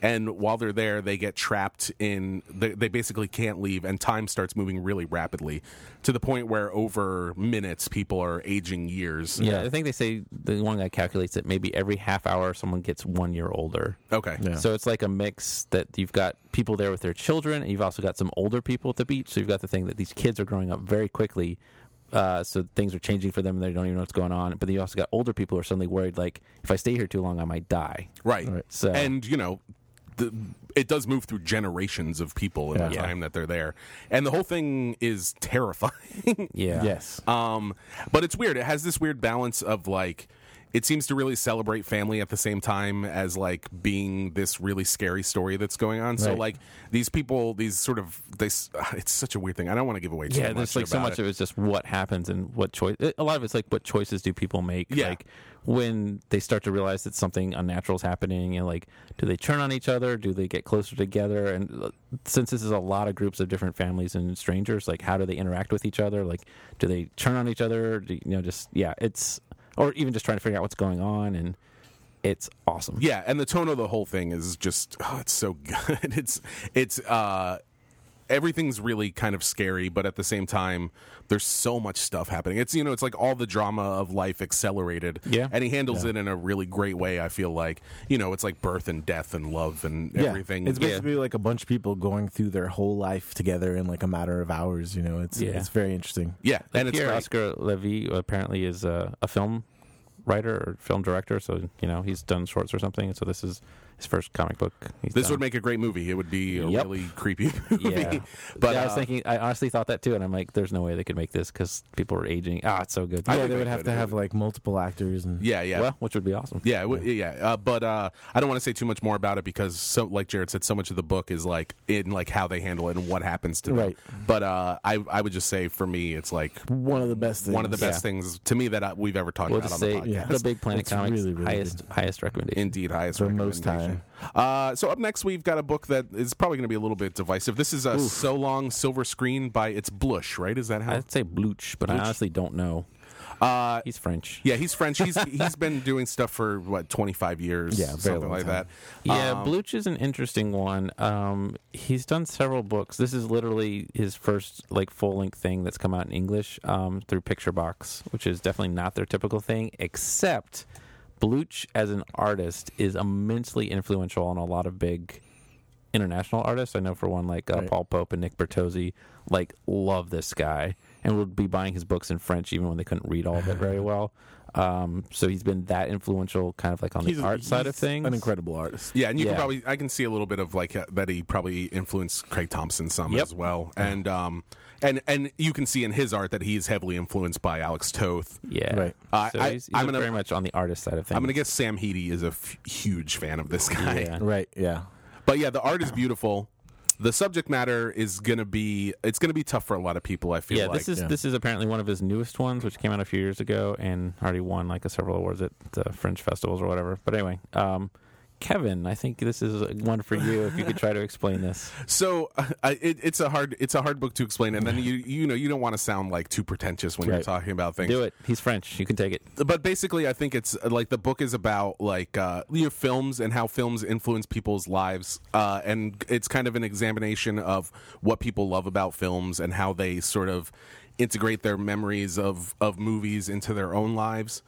and while they're there, they get trapped in. They, they basically can't leave, and time starts moving really rapidly to the point where over minutes, people are aging years. Yeah, I think they say the one guy calculates that maybe every half hour someone gets one year older. Okay. Yeah. So it's like a mix that you've got people there with their children, and you've also got some older people at the beach. So you've got the thing that these kids are growing up very quickly. Uh, so things are changing for them, and they don't even know what's going on. But then you also got older people who are suddenly worried, like, if I stay here too long, I might die. Right. Right. So And, you know, the, it does move through generations of people in the Yeah. time that they're there. And the whole thing is terrifying. yeah, Yes. Um, but it's weird. It has this weird balance of like, it seems to really celebrate family at the same time as like being this really scary story that's going on. So Right. like these people, these sort of this, it's such a weird thing. I don't want to give away too yeah. much. There's like so about much it. of it's just what happens and what choice. A lot of it's like what choices do people make? Yeah. Like when they start to realize that something unnatural is happening, and like, do they turn on each other? Do they get closer together? And uh, since this is a lot of groups of different families and strangers, like how do they interact with each other? Like, do they turn on each other? Do, you know, just yeah, it's. Or even just trying to figure out what's going on, and it's awesome. Yeah, and the tone of the whole thing is just oh, it's so good. It's it's uh everything's really kind of scary, but at the same time there's so much stuff happening. It's you know, it's like all the drama of life accelerated. Yeah. And he handles Yeah. it in a really great way, I feel like. You know, it's like birth and death and love and Yeah. everything. It's Yeah. basically like a bunch of people going through their whole life together in like a matter of hours. You know, it's Yeah. it's very interesting. yeah, Like and it's Pierre great. Oscar Levy apparently is a, a film writer or film director, so you know he's done shorts or something. So this is his first comic book. He's This done. would make a great movie. It would be a Yep. really creepy movie. Yeah. But yeah, I was uh, thinking. I honestly thought that too, and I'm like, "There's no way they could make this because people are aging." Ah, it's so good. I yeah, think they they would have could. to have like multiple actors and yeah, yeah. Well, which would be awesome. Yeah, it would- yeah, uh, but uh, I don't want to say too much more about it because, so like Jared said, so much of the book is like in like how they handle it and what happens to them. Right. But uh, I I would just say for me, it's like one of the best things. one of the best Yeah. things to me that I, we've ever talked We'll about just on say the podcast. yeah. the Big Planet It's Comics really, really highest highest recommendation. Indeed, highest For most recommendation. Uh, so up next, we've got a book that is probably going to be a little bit divisive. This is a So Long Silver Screen by it's Blush, right? Is that how? I'd say Bluch, but I Bluch? honestly don't know. Uh, He's French. yeah, he's French. He's he's been doing stuff for what twenty-five years, Yeah, very something long like time. that. Yeah, Um, Bluch is an interesting one. Um, he's done several books. This is literally his first like full length thing that's come out in English um, through Picture Box, which is definitely not their typical thing. Except Bluch as an artist is immensely influential on a lot of big international artists. I know for one, like uh, Right. Paul Pope and Nick Bertozzi, like love this guy and would be buying his books in French even when they couldn't read all of it very well. Um, so he's been that influential, kind of like on He's the art side of he's things. An incredible artist. Yeah, and you Yeah. can probably I can see a little bit of like uh, that he probably influenced Craig Thompson some Yep. as well, and um and and you can see in his art that he's heavily influenced by Alex Toth. Yeah, Right. Uh, So I- he's, he's I'm like gonna- very much on the artist side of things. I'm gonna guess Sam Heady is a f- huge fan of this guy. Yeah. Right. Yeah. But yeah, the art is beautiful. The subject matter is gonna be it's gonna be tough for a lot of people. I feel Yeah, like this is Yeah. this is apparently one of his newest ones, which came out a few years ago and already won like a several awards at the Fringe festivals or whatever. But anyway, um, Kevin, I think this is one for you. If you could try to explain this. so. Uh, I- it, it's a hard it's a hard book to explain, and then you you know you don't want to sound like too pretentious when you're Right. talking about things. Do it. He's French. You can take it. But basically, I think it's uh, like the book is about like uh, you know films and how films influence people's lives, uh, and it's kind of an examination of what people love about films and how they sort of integrate their memories of of movies into their own lives.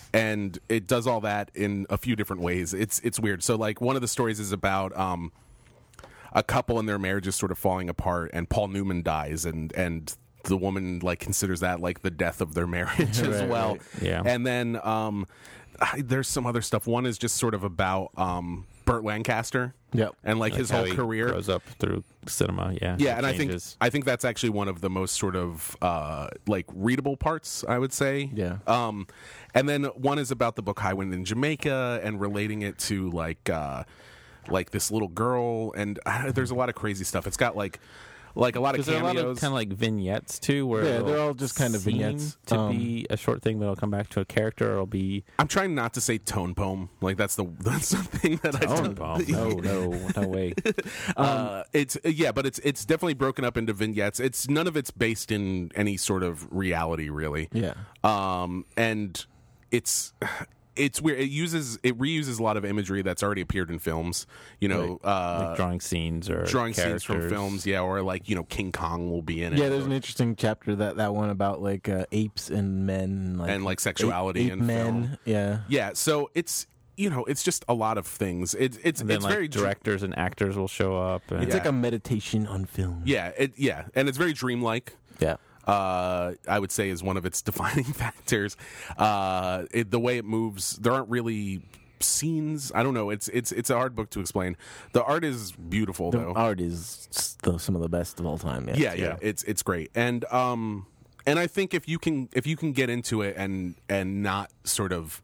And it does all that in a few different ways. It's it's weird. So like one of the stories is about um, a couple and their marriage is sort of falling apart, and Paul Newman dies, and and the woman like considers that like the death of their marriage as Right, well. right. Yeah. And then um, I, there's some other stuff. One is just sort of about um, Burt Lancaster. Yep. And like, his how whole he career. grows up through cinema. Yeah. Yeah, It and I think changes. I think that's actually one of the most sort of uh, like readable parts, I would say. Yeah. Um, and then one is about the book High Wind in Jamaica and relating it to like uh, like this little girl, and uh, there's a lot of crazy stuff. It's got like like a lot of Because there are a lot cameos. of kind of like vignettes too, where Yeah, it'll they're all just kind of seem vignettes. to Um, be a short thing that'll come back to a character. Or it'll be I'm trying not to say tone poem. Like that's the that's the thing that I oh, don't. no, no, no way. Uh, it's yeah, but it's it's definitely broken up into vignettes. It's none of it's based in any sort of reality, really. Yeah. Um, and it's it's weird. It uses it reuses a lot of imagery that's already appeared in films. You know, uh, like drawing scenes or drawing scenes from characters. films. Yeah, or like you know, King Kong will be in it. Yeah, there's or, an interesting chapter that that one about like uh, apes and men, and like, and like sexuality ape, ape in men. film. Yeah, Yeah, so it's you know, it's just a lot of things. It's it's And then it's like very dr- directors and actors will show up. And it's Yeah. like a meditation on film. Yeah, it yeah, and it's very dreamlike. Yeah. Uh, I would say is one of its defining factors. Uh, it, the way it moves, there aren't really scenes. I don't know. It's it's it's a hard book to explain. The art is beautiful The though. art is still some of the best of all time. Yeah, yeah, yeah, it's it's great. And um, and I think if you can if you can get into it and and not sort of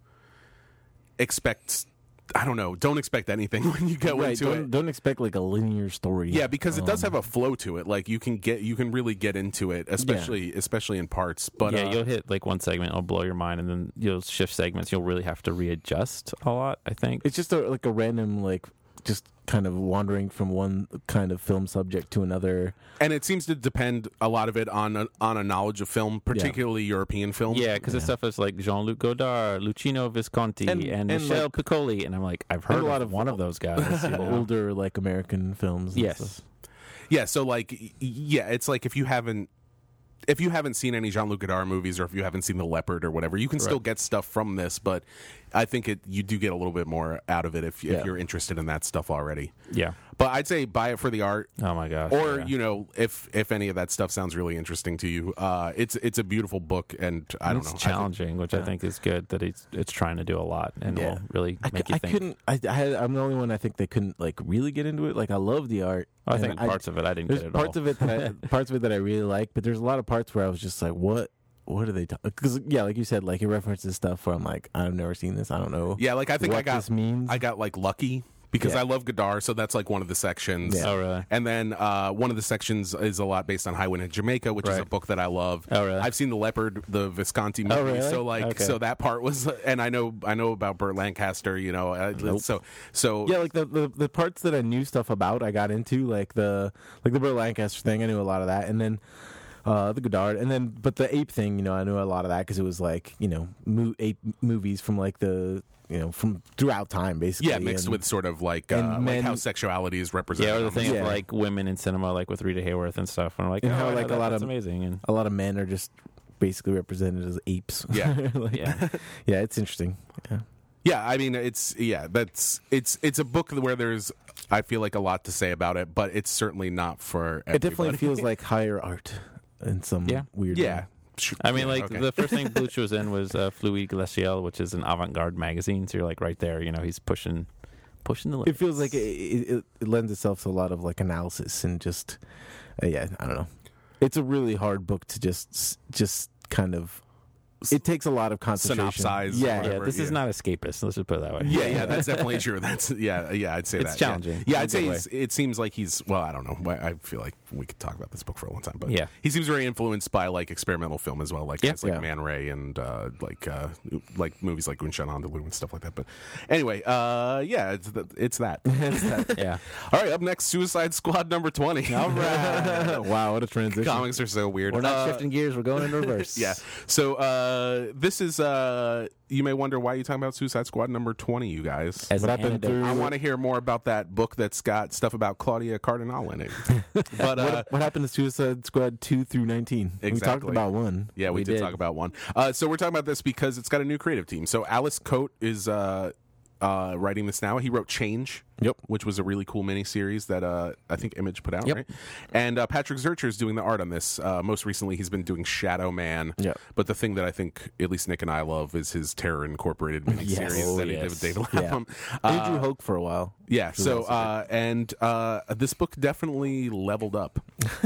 expect, I don't know, don't expect anything when you go right. into Don't, it. don't expect like a linear story. Yeah, because it does Um, have a flow to it. Like you can get, you can really get into it, especially especially in parts. But yeah, uh, you'll hit like one segment, it'll blow your mind, and then you'll shift segments. You'll really have to readjust a lot, I think. It's just a, like a random like just kind of wandering from one kind of film subject to another. and it seems to depend a lot of it on a, on a knowledge of film, particularly European film. Yeah, because the stuff is like Jean-Luc Godard, Luchino Visconti, And- and, and, Michel like- Piccoli, and I'm like, I've heard and a lot of of- one of those guys. You know? Older like American films. and Yes. stuff. Yeah, so like, y- yeah, it's like if you haven't if you haven't seen any Jean-Luc Godard movies, or if you haven't seen The Leopard or whatever, you can still Right. get stuff from this. But I think it you do get a little bit more out of it if, if Yeah. you're interested in that stuff already. Yeah. But I'd say buy it for the art. Oh my gosh. Or yeah. you know, if if any of that stuff sounds really interesting to you, uh, it's it's a beautiful book, and I don't it's know, I think- challenging, which I think is good that it's it's trying to do a lot and Yeah. will really I, make cou- you I think. couldn't. I, I had, I'm the only one I think they couldn't like really get into it. Like I love the art. I and think parts of it I didn't there's get at parts all. of it that I, parts of it that I really like, but there's a lot of parts where I was just like, what what are they talking? Because yeah, like you said, like it references stuff where I'm like, I've never seen this. I don't know. yeah, like I think what I got this means. I got like lucky because Yeah. I love Godard, so that's like one of the sections. Yeah. Oh really? And then uh, one of the sections is a lot based on Highway to Jamaica, which is a Right. book that I love. Oh, really? I've seen The Leopard, the Visconti movie, Oh, really? so like, Okay. so that part was, and I know, I know about Burt Lancaster, you know, uh, Nope. so, so Yeah, like the, the the parts that I knew stuff about, I got into like the like the Burt Lancaster thing. I knew a lot of that, and then uh, the Godard, and then but the ape thing, you know, I knew a lot of that because it was like you know mo- ape movies from like the you know from throughout time basically. yeah, mixed and, with sort of like, uh, and like men- how sexuality is represented. Yeah, or the on thing this. Yeah. of like women in cinema, like with Rita Hayworth and stuff. And I'm like, And oh, how, I know like, a that, lot that's of- amazing. And a lot of men are just basically represented as apes. Yeah. Like, yeah, yeah, it's interesting. Yeah. Yeah, I mean, it's yeah, that's it's it's a book where there's, I feel like a lot to say about it, but it's certainly not for everybody. It definitely feels like higher art in some Yeah. weird yeah. way. Sh- I mean, yeah, like okay. the first thing Bluch was in was uh, Fluide Glacial, which is an avant-garde magazine. So you're like right there, you know, he's pushing, pushing the It limits. feels like it, it, it lends itself to a lot of like analysis and just uh, yeah, I don't know. It's a really hard book to just just kind of. It takes a lot of concentration. Synopsize Yeah, yeah, whatever, this is yeah. not escapist. Let's just put it that way. Yeah, yeah, that's definitely true. That's yeah, yeah. I'd say It's that. challenging. Yeah, yeah In a I'd say good he's, it seems like he's. Well, I don't know. I I feel like we could talk about this book for a long time, but Yeah. he seems very influenced by like experimental film as well, like Yeah. guys like Yeah. Man Ray and uh, like uh, like movies like Gunshan Andalou and stuff like that. But anyway, uh, yeah, it's th- it's that. yeah. All right, up next, Suicide Squad number twenty. All right. Wow, what a transition. Comics are so weird. We're not Uh, shifting gears. We're going in reverse. Yeah. So uh, this is. Uh, you may wonder why you're talking about Suicide Squad number twenty, you guys. As What an happened antidote. through- I want to hear more about that book that's got stuff about Claudia Cardinal in it. But uh, What, what happened to Suicide Squad two through nineteen? We talked Exactly. about one. yeah, we, We did, did. talk about one. Uh, so we're talking about this because it's got a new creative team. So Alice Coate is uh, uh, writing this now. He wrote Change, Yep. which was a really cool miniseries that uh, I think Image put out, Yep. right? And uh, Patrick Zurcher is doing the art on this. Uh, most recently, he's been doing Shadow Man. Yep. But the thing that I think at least Nick and I love is his Terror Incorporated miniseries Yes. that he Oh, did with yes. David Yeah. Lapham. They Uh, drew Hulk for a while. Yeah, Which was so also uh, and uh, this book definitely leveled up.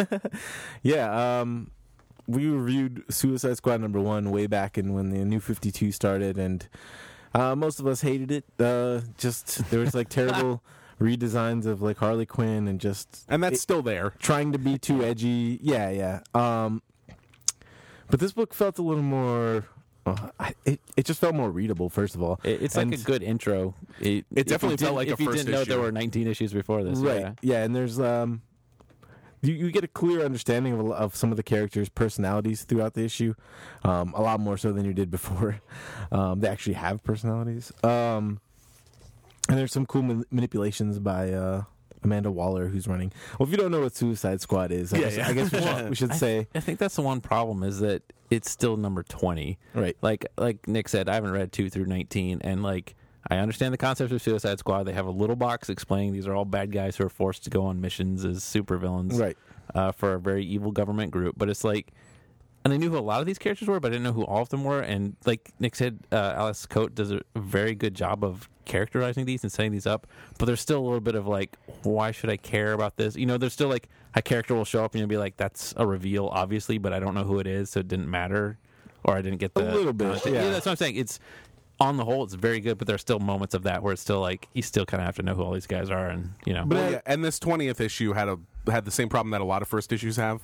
Yeah, um, we reviewed Suicide Squad number one way back in when the New fifty-two started, and uh, most of us hated it. Uh, just there was like terrible redesigns of like Harley Quinn and just And that's it- still there. trying to be too edgy. Yeah, yeah. Um, but this book felt a little more. Uh, I, it it just felt more readable. First of all, It- it's like And- a good intro. It, It definitely if you felt didn't- like a if you first didn't know there issue. were nineteen issues before this. right? Yeah. Yeah, and there's um, you, you get a clear understanding of, a lo- of some of the characters' personalities throughout the issue, um, a lot more so than you did before. Um, they actually have personalities, um, and there's some cool ma- manipulations by uh, Amanda Waller, who's running. Well, if you don't know what Suicide Squad is, I Yeah, guess, yeah. I guess we should, we should I, say I think that's the one problem is that it's still number twenty. right. Like like Nick said, I haven't read two through nineteen, and like I understand the concept of Suicide Squad. They have a little box explaining these are all bad guys who are forced to go on missions as supervillains, Right. uh, for a very evil government group. But it's like, and I knew who a lot of these characters were, but I didn't know who all of them were. And like Nick said, uh, Alice Coate does a very good job of characterizing these and setting these up. But there's still a little bit of like, why should I care about this? You know, there's still like a character will show up and you'll be like, that's a reveal, obviously, but I don't know who it is, so it didn't matter, or I didn't get the A little bit, content. yeah. That's what I'm saying. It's on the whole, it's very good, but there's still moments of that where it's still like you still kind of have to know who all these guys are, and you know. But Well, I- yeah, and this twentieth issue had a had the same problem that a lot of first issues have,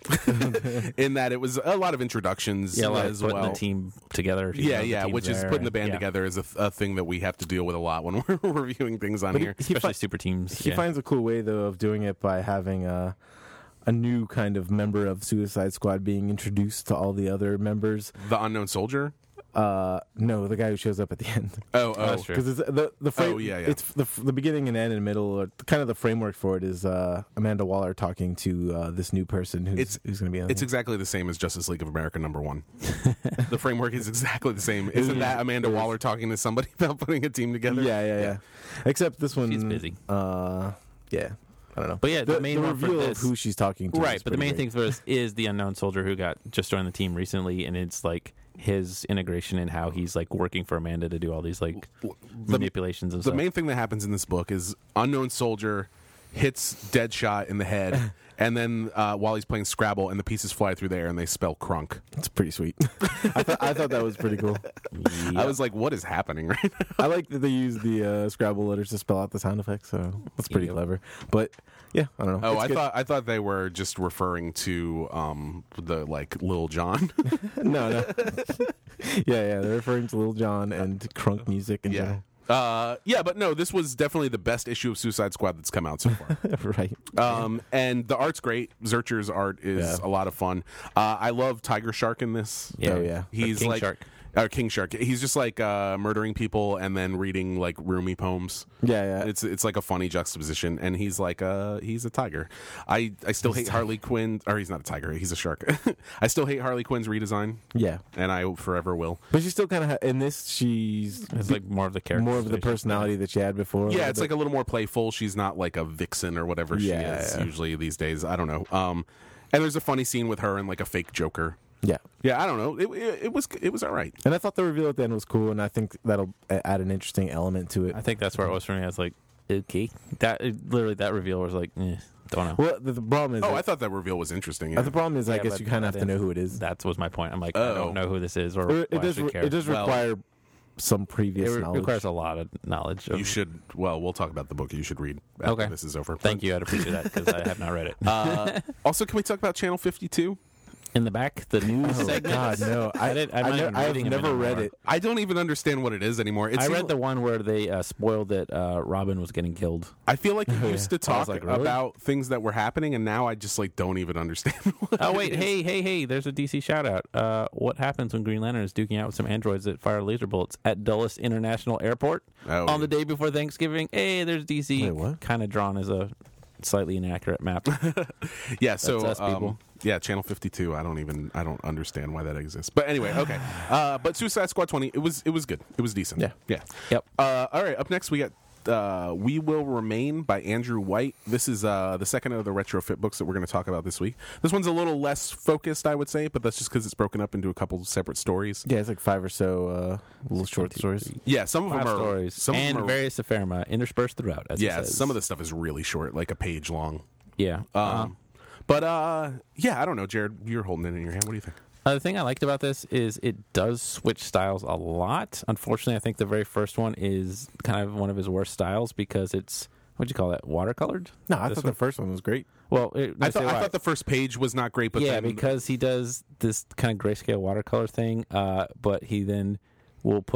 in that it was a lot of introductions yeah, like as putting well. the team together. if you Yeah, know the yeah, team's which is there, putting the and- band yeah. together is a, th- a thing that we have to deal with a lot when we're reviewing things on But here. he especially fi- super teams. He yeah. finds a cool way though of doing it by having a a new kind of member of Suicide Squad being introduced to all the other members. The Unknown Soldier. Uh, no, the guy who shows up at the end. Oh, oh, that's true. Because the the frame, Oh, yeah, yeah. it's the the beginning and end and middle. Or kind of the framework for it is uh, Amanda Waller talking to uh, this new person who's It's- who's going to be on. It's it. exactly the same as Justice League of America number one. The framework is exactly the same. Isn't that Amanda Waller talking to somebody about putting a team together? yeah, yeah, yeah, Except this one, She's busy. Uh, yeah, I don't know. But yeah, the, the, main the one for reveal this, of who she's talking to, right? is But the pretty main great. thing for us is the Unknown Soldier who got just joined the team recently, and it's like his integration and how he's like working for Amanda to do all these like The, manipulations and the stuff. main thing that happens in this book is Unknown Soldier hits Deadshot in the head, and then uh, while he's playing Scrabble, and the pieces fly through the air, and they spell crunk. It's pretty sweet. I thought I thought that was pretty cool. I was like, "What is happening right now?" I like that they use the uh, Scrabble letters to spell out the sound effects, so that's pretty Yep. clever. But yeah, I don't know. Oh, It's I good. thought I thought they were just referring to um, the like Lil Jon. no, no. yeah, yeah, they're referring to Lil Jon and crunk music in yeah, uh, yeah, but no, this was definitely the best issue of Suicide Squad that's come out so far. general. right. Um, and the art's great. Zurcher's art is Yeah. a lot of fun. Uh, I love Tiger Shark in this. yeah, Oh, yeah. He's King like Shark. Uh, King Shark. He's just like uh, murdering people and then reading like Rumi poems. Yeah, yeah. It's it's like a funny juxtaposition, and he's like uh he's a tiger. I, I still hate Harley Quinn, or he's not a tiger, he's a shark. I still hate Harley Quinn's redesign, yeah. and I forever will. But she still kind of ha- in this. She's It's like more of the character, more of the personality that she had before. Yeah, it's like a little more playful. She's not like a vixen or whatever she Yeah, is yeah. usually these days. I don't know. Um, and there's a funny scene with her and like a fake Joker. yeah. Yeah, I don't know. It, it, it was it was all right. And I thought the reveal at the end was cool, and I think that'll a- add an interesting element to it. I think that's where it was for me. I was like, okay, that it, literally that reveal was like, eh, don't know. Well, the, the problem is, Oh, that- I thought that reveal was interesting. uh, Yeah. the problem is, I Yeah, guess but you kind I of have to didn't- know who it is. That was my point. I'm like, I Oh. don't know who this is, or, Or it why I does. should Re- care. it does Well- require some previous It re- knowledge. requires a lot of knowledge. Of, You should. Well, we'll talk about the book. You should read after Okay. this is over. Thank you. I'd appreciate that because I have not read it. Uh, also, can we talk about Channel fifty-two? In the back, the news Oh segment. God, no! I, I did- I'm I not ne- even I've reading them never read anymore. it. I don't even understand what it is anymore. It I seemed- read the one where they uh, spoiled that uh, Robin was getting killed. I feel like you Oh, used yeah. to I talk was like, really? about things that were happening, and now I just like don't even understand. What Oh it wait, is. hey, hey, hey! There's a D C shout out. Uh, what happens when Green Lantern is duking out with some androids that fire laser bullets at Dulles International Airport Oh, on yeah. the day before Thanksgiving? Hey, there's D C. Wait, what? Kind of drawn as a slightly inaccurate map. Yeah, so That's us, um, people. yeah, Channel fifty-two. I don't even I don't understand why that exists. But anyway, okay. Uh, but Suicide Squad twenty, it was it was good. It was decent. Yeah. yeah. Yep. Uh, all right. Up next, we got uh, "We Will Remain" by Andrew White. This is uh, the second of the retrofit books that we're going to talk about this week. This one's a little less focused, I would say, but that's just because it's broken up into a couple separate stories. Yeah, it's like five or so uh, little short stories. Yeah, some of Five them are stories Some of and them are, various ephemera interspersed throughout. As yeah, it says. some of the stuff is really short, like a page long. Yeah. Um, But uh, yeah, I don't know, Jared. You're holding it in your hand. What do you think? Uh, the thing I liked about this is it does switch styles a lot. Unfortunately, I think the very first one is kind of one of his worst styles because it's, what'd you call that, watercolored? No, I This thought one? the first one was great. Well, it, I let's say thought I why. thought the first page was not great, but yeah, then, because he does this kind of grayscale watercolor thing, uh, but he then will put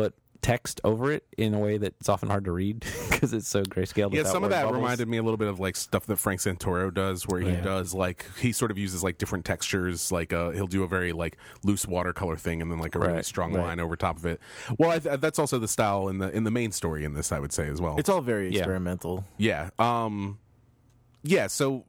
text over it in a way that's often hard to read because it's so grayscale. Yeah, some of that bubbles. reminded me a little bit of like stuff that Frank Santoro does, where he Yeah. does like he sort of uses like different textures. Like uh, he'll do a very like loose watercolor thing, and then like a really Right, strong right. line over top of it. Well, I th- that's also the style in the in the main story in this, I would say as well. It's all very Yeah. experimental. yeah, um, yeah. So,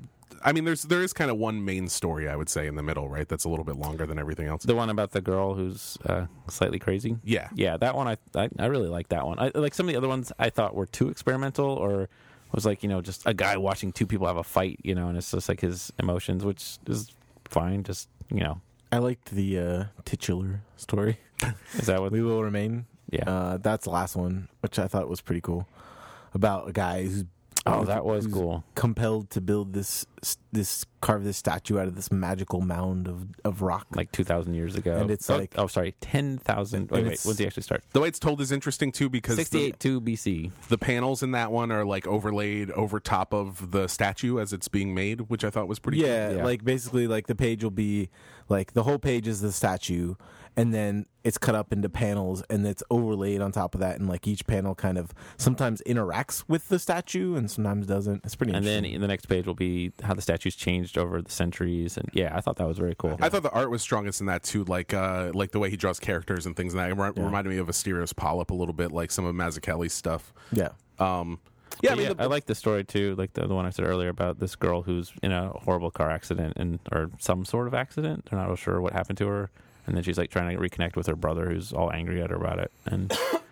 I mean, there's there is kind of one main story, I would say, in the middle, right? That's a little bit longer than everything else. The one about the girl who's uh, slightly crazy. Yeah, Yeah, that one I I, I really like that one. I, like some of the other ones I thought were too experimental or was like, you know, just a guy watching two people have a fight, you know, and it's just like his emotions, which is fine. Just, you know, I liked the uh, titular story. is that what? We Will Remain. Yeah. Uh, that's the last one, which I thought was pretty cool. About a guy who's oh, that was who's cool. compelled to build this this carve this statue out of this magical mound of of rock. Like two thousand years ago. And it's oh, like- oh, sorry, ten thousand. Wait, and wait, it's- when did he actually start? the way it's told is interesting too because the, sixty-eight two B C. the panels in that one are like overlaid over top of the statue as it's being made, which I thought was pretty. yeah, Yeah. like basically, like the page will be like the whole page is the statue, and then it's cut up into panels, and it's overlaid on top of that, and like each panel kind of sometimes interacts with the statue, and sometimes doesn't. It's pretty. And then interesting. the next page will be how the statues changed over the centuries. And yeah, I thought that was very cool. I thought the art was strongest in that too, like uh, like the way he draws characters and things. And that it re- Yeah. reminded me of Asterios Polyp a little bit, like some of Mazzucchelli's stuff. yeah, Um, yeah, I But mean, yeah, the, I like the story too, like the, the one I said earlier about this girl who's in a horrible car accident and or some sort of accident. They're not real sure what happened to her, and then she's like trying to reconnect with her brother, who's all angry at her about it, and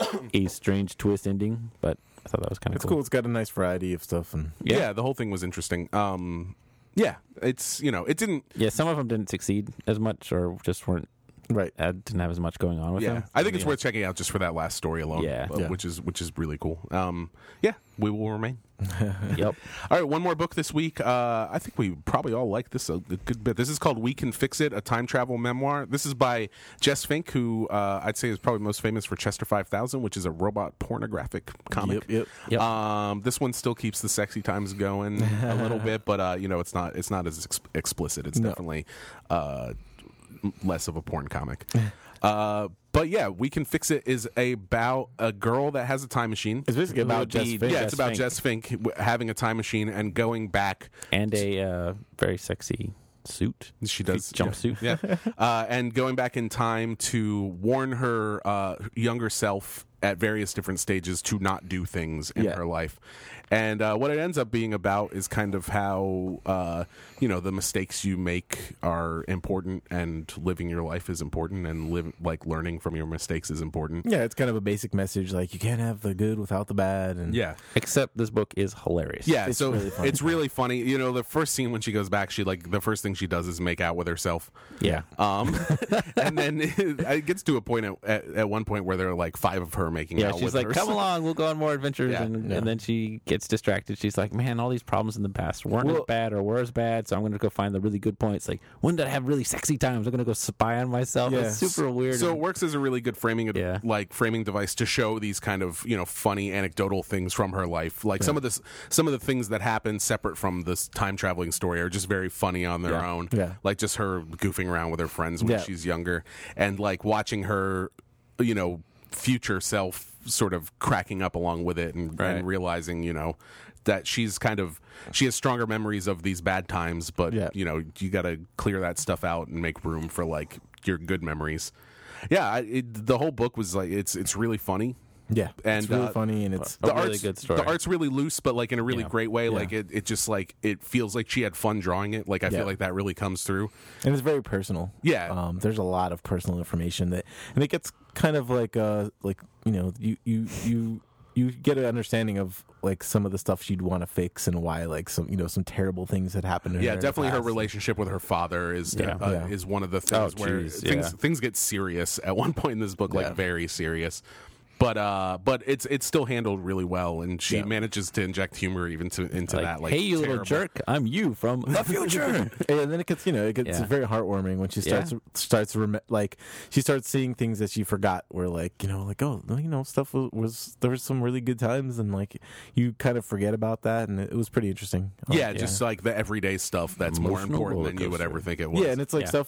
a strange twist ending. But I thought that was kind of it's cool. It's got a nice variety of stuff, and yeah. Yeah. the whole thing was interesting. Um, yeah, it's you know, it didn't. Yeah, some of them didn't succeed as much, or just weren't right. uh, didn't have as much going on with Yeah, them. I think it's Yeah. worth checking out just for that last story alone. Yeah. uh, Yeah. which is which is really cool. Um, yeah, We Will Remain. Yep. All right, one more book this week. Uh, I think we probably all like this a, a good bit. This is called We Can Fix It, a time travel memoir. This is by Jess Fink, who uh, I'd say is probably most famous for Chester five thousand, which is a robot pornographic comic. Yep, yep. Yep. Um, this one still keeps the sexy times going a little bit, but uh, you know, it's not it's not as ex- explicit. It's No. definitely uh, m- less of a porn comic. Uh, but yeah, We Can Fix It is about a girl that has a time machine. It's basically It about would Jess be- Fink. Yeah, Jess it's about Fink. Jess Fink w- having a time machine and going back. And a uh, very sexy suit. She does Jumpsuit. yeah, yeah. Uh, and going back in time to warn her uh, younger self at various different stages to not do things in Yeah. her life. And uh, what it ends up being about is kind of how uh, you know the mistakes you make are important, and living your life is important, and live like learning from your mistakes is important. Yeah, it's kind of a basic message, like you can't have the good without the bad, and Yeah. Except this book is hilarious. Yeah, It's so really funny. it's really funny. You know, the first scene when she goes back, she like the first thing she does is make out with herself. Yeah. Um, and then it, it gets to a point at, at, at one point where there are like five of her making Yeah, out she's with like, her. "Come along, we'll go on more adventures." Yeah. and, Yeah. and then she gets distracted. She's like, "Man, all these problems in the past weren't as Well- bad or were as bad, so I'm going to go find the really good points. Like, when did I have really sexy times? I'm going to go spy on myself." Yeah. It's super weird. So it works as a really good framing, ad- Yeah. like framing device to show these kind of you know funny anecdotal things from her life. Like some of this, some of the things that happen separate from this time traveling story are just very funny on their Yeah. own. Yeah. Like just her goofing around with her friends when Yeah. she's younger, and like watching her, you know, future self sort of cracking up along with it, and, Right. and realizing you know that she's kind of she has stronger memories of these bad times, but Yeah. you know you got to clear that stuff out and make room for like your good memories. Yeah, I, it, the whole book was like it's it's really funny. yeah, And, it's really uh, funny, and it's A The really art's good story. The art's really loose, but like in a really Yeah. great way. Yeah. Like it, it just like it feels like she had fun drawing it. Like I Yeah. feel like that really comes through. and it's very personal. Yeah. um, there's a lot of personal information that, and it gets kind of like uh like you know you you you you get an understanding of like some of the stuff she'd want to fix and why like some you know some terrible things had happened to her. Yeah, in the definitely her past. relationship with her father is Yeah. uh, Yeah. is one of the things Oh, where geez, things yeah. things get serious at one point in this book, like Yeah. very serious. But uh, but it's it's still handled really well, and she Yeah. manages to inject humor even to into like, that. Like, hey, you little terrible- jerk, I'm you from the future. And then it gets, you know, it gets Yeah. very heartwarming when she starts Yeah. starts rem- like she starts seeing things that she forgot. Where like you know, like oh, you know, stuff was, was there was some really good times, and like you kind of forget about that, and it, it was pretty interesting. Um, Yeah, just like the everyday stuff that's more Emotional important than you would rollercoaster. ever think it was. yeah, and it's like Yeah. stuff that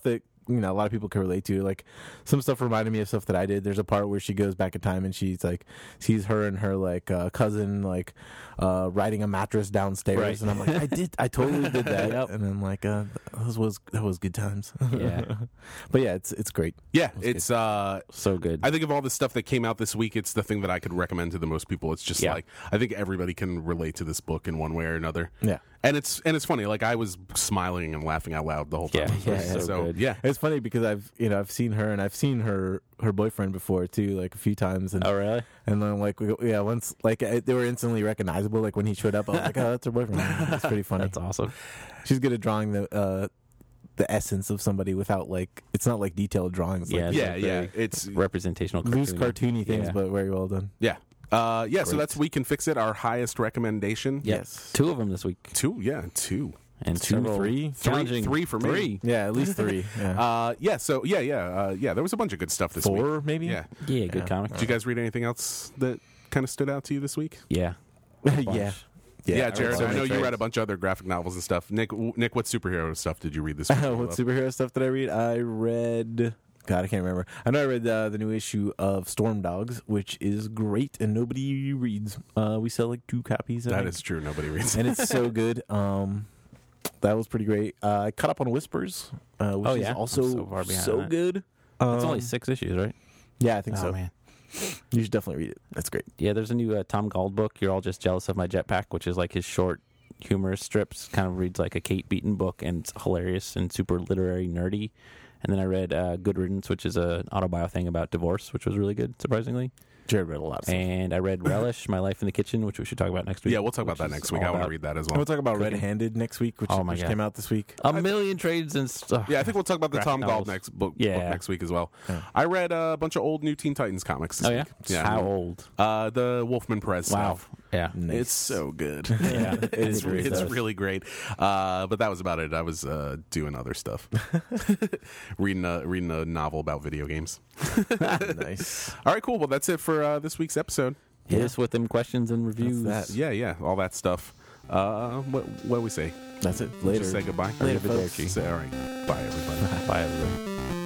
you know a lot of people can relate to. Like some stuff reminded me of stuff that I did. There's a part where she goes back in time and she's like sees her and her like uh, cousin like uh, riding a mattress downstairs, Right. and I'm like, I did, I totally did that. Yep. And I'm like, uh, that was that was good times. Yeah. But yeah, it's it's great. Yeah, it's. Uh, So good. I think of all the stuff that came out this week, it's the thing that I could recommend to the most people. It's just Yeah. like I think everybody can relate to this book in one way or another. Yeah. And it's and it's funny. Like I was smiling and laughing out loud the whole time. Yeah, yeah, so, so good. yeah, It's funny because I've you know I've seen her and I've seen her her boyfriend before too, like a few times, and oh, really? and then like we, yeah once like I, they were instantly recognizable. Like when he showed up, I was like, oh, that's her boyfriend. That's pretty funny. That's awesome. She's good at drawing the uh, the essence of somebody without like it's not like detailed drawings. Yeah, Like, it's yeah, like yeah. very It's representational, loose cartoony. cartoony things, Yeah. but very well done. yeah, uh, yeah. So Great. that's We Can Fix It. Our highest recommendation. Yeah. Yes. Two of them this week. Two. Yeah, two. And Two, several three? challenging- Three- three for me. Three. Yeah, at least three. Yeah. Uh, yeah. So yeah, yeah, uh, yeah. There was a bunch of good stuff this week. Four maybe. Yeah. Yeah, good Yeah. comic. Did you guys read anything else that kind of stood out to you this week? Yeah. yeah. Yeah, Yeah, Jared. so I many know you trades. read a bunch of other graphic novels and stuff. Nick, Nick, what superhero stuff did you read this week? What superhero stuff did I read? I read. God, I can't remember. I know I read uh, the new issue of Storm Dogs, which is great, and nobody reads. Uh, we sell like two copies. I That think. is true. Nobody reads. and it's so good. Um, that was pretty great. Uh, I caught up on Whispers, uh, which Oh, is yeah? I'm also so far behind so that. good. It's Um, only six issues, right? Yeah, I think Oh, so. man. You should definitely read it. That's great. Yeah, there's a new uh, Tom Gold book, You're All Just Jealous of My Jetpack, which is like his short, humorous strips. Kind of reads like a Kate Beaton book, and it's hilarious and super literary, nerdy. And then I read uh, Good Riddance, which is an autobio thing about divorce, which was really good, surprisingly. Jared read a lot of stuff. And I read Relish, My Life in the Kitchen, which we should talk about next week. Yeah, we'll talk about which that is next week. all I want to about read that as We'll well. talk about Cooking. Red Handed next week, which, Oh my which God. came out this week. A million trades and stuff. Yeah, I think we'll talk about the Graphic Tom Gold novels. next book, Yeah. book next week as well. Yeah. I read uh, a bunch of old New Teen Titans comics this Oh, yeah? week. Yeah. How old? Uh, the Wolfman Perez Wow. stuff. Yeah. Nice. It's so good. Yeah. it's It really it's does. really great. Uh, but that was about it. I was uh, doing other stuff, reading a, reading a novel about video games. nice. All right, cool. Well, that's it for uh, this week's episode. Hit Yeah. us with them questions and reviews. That's that. Yeah, yeah, all that stuff. Uh, what what do we say? That's it. Later. Just say goodbye. Later, folks. Say, all right. Bye, everybody. Bye, everybody.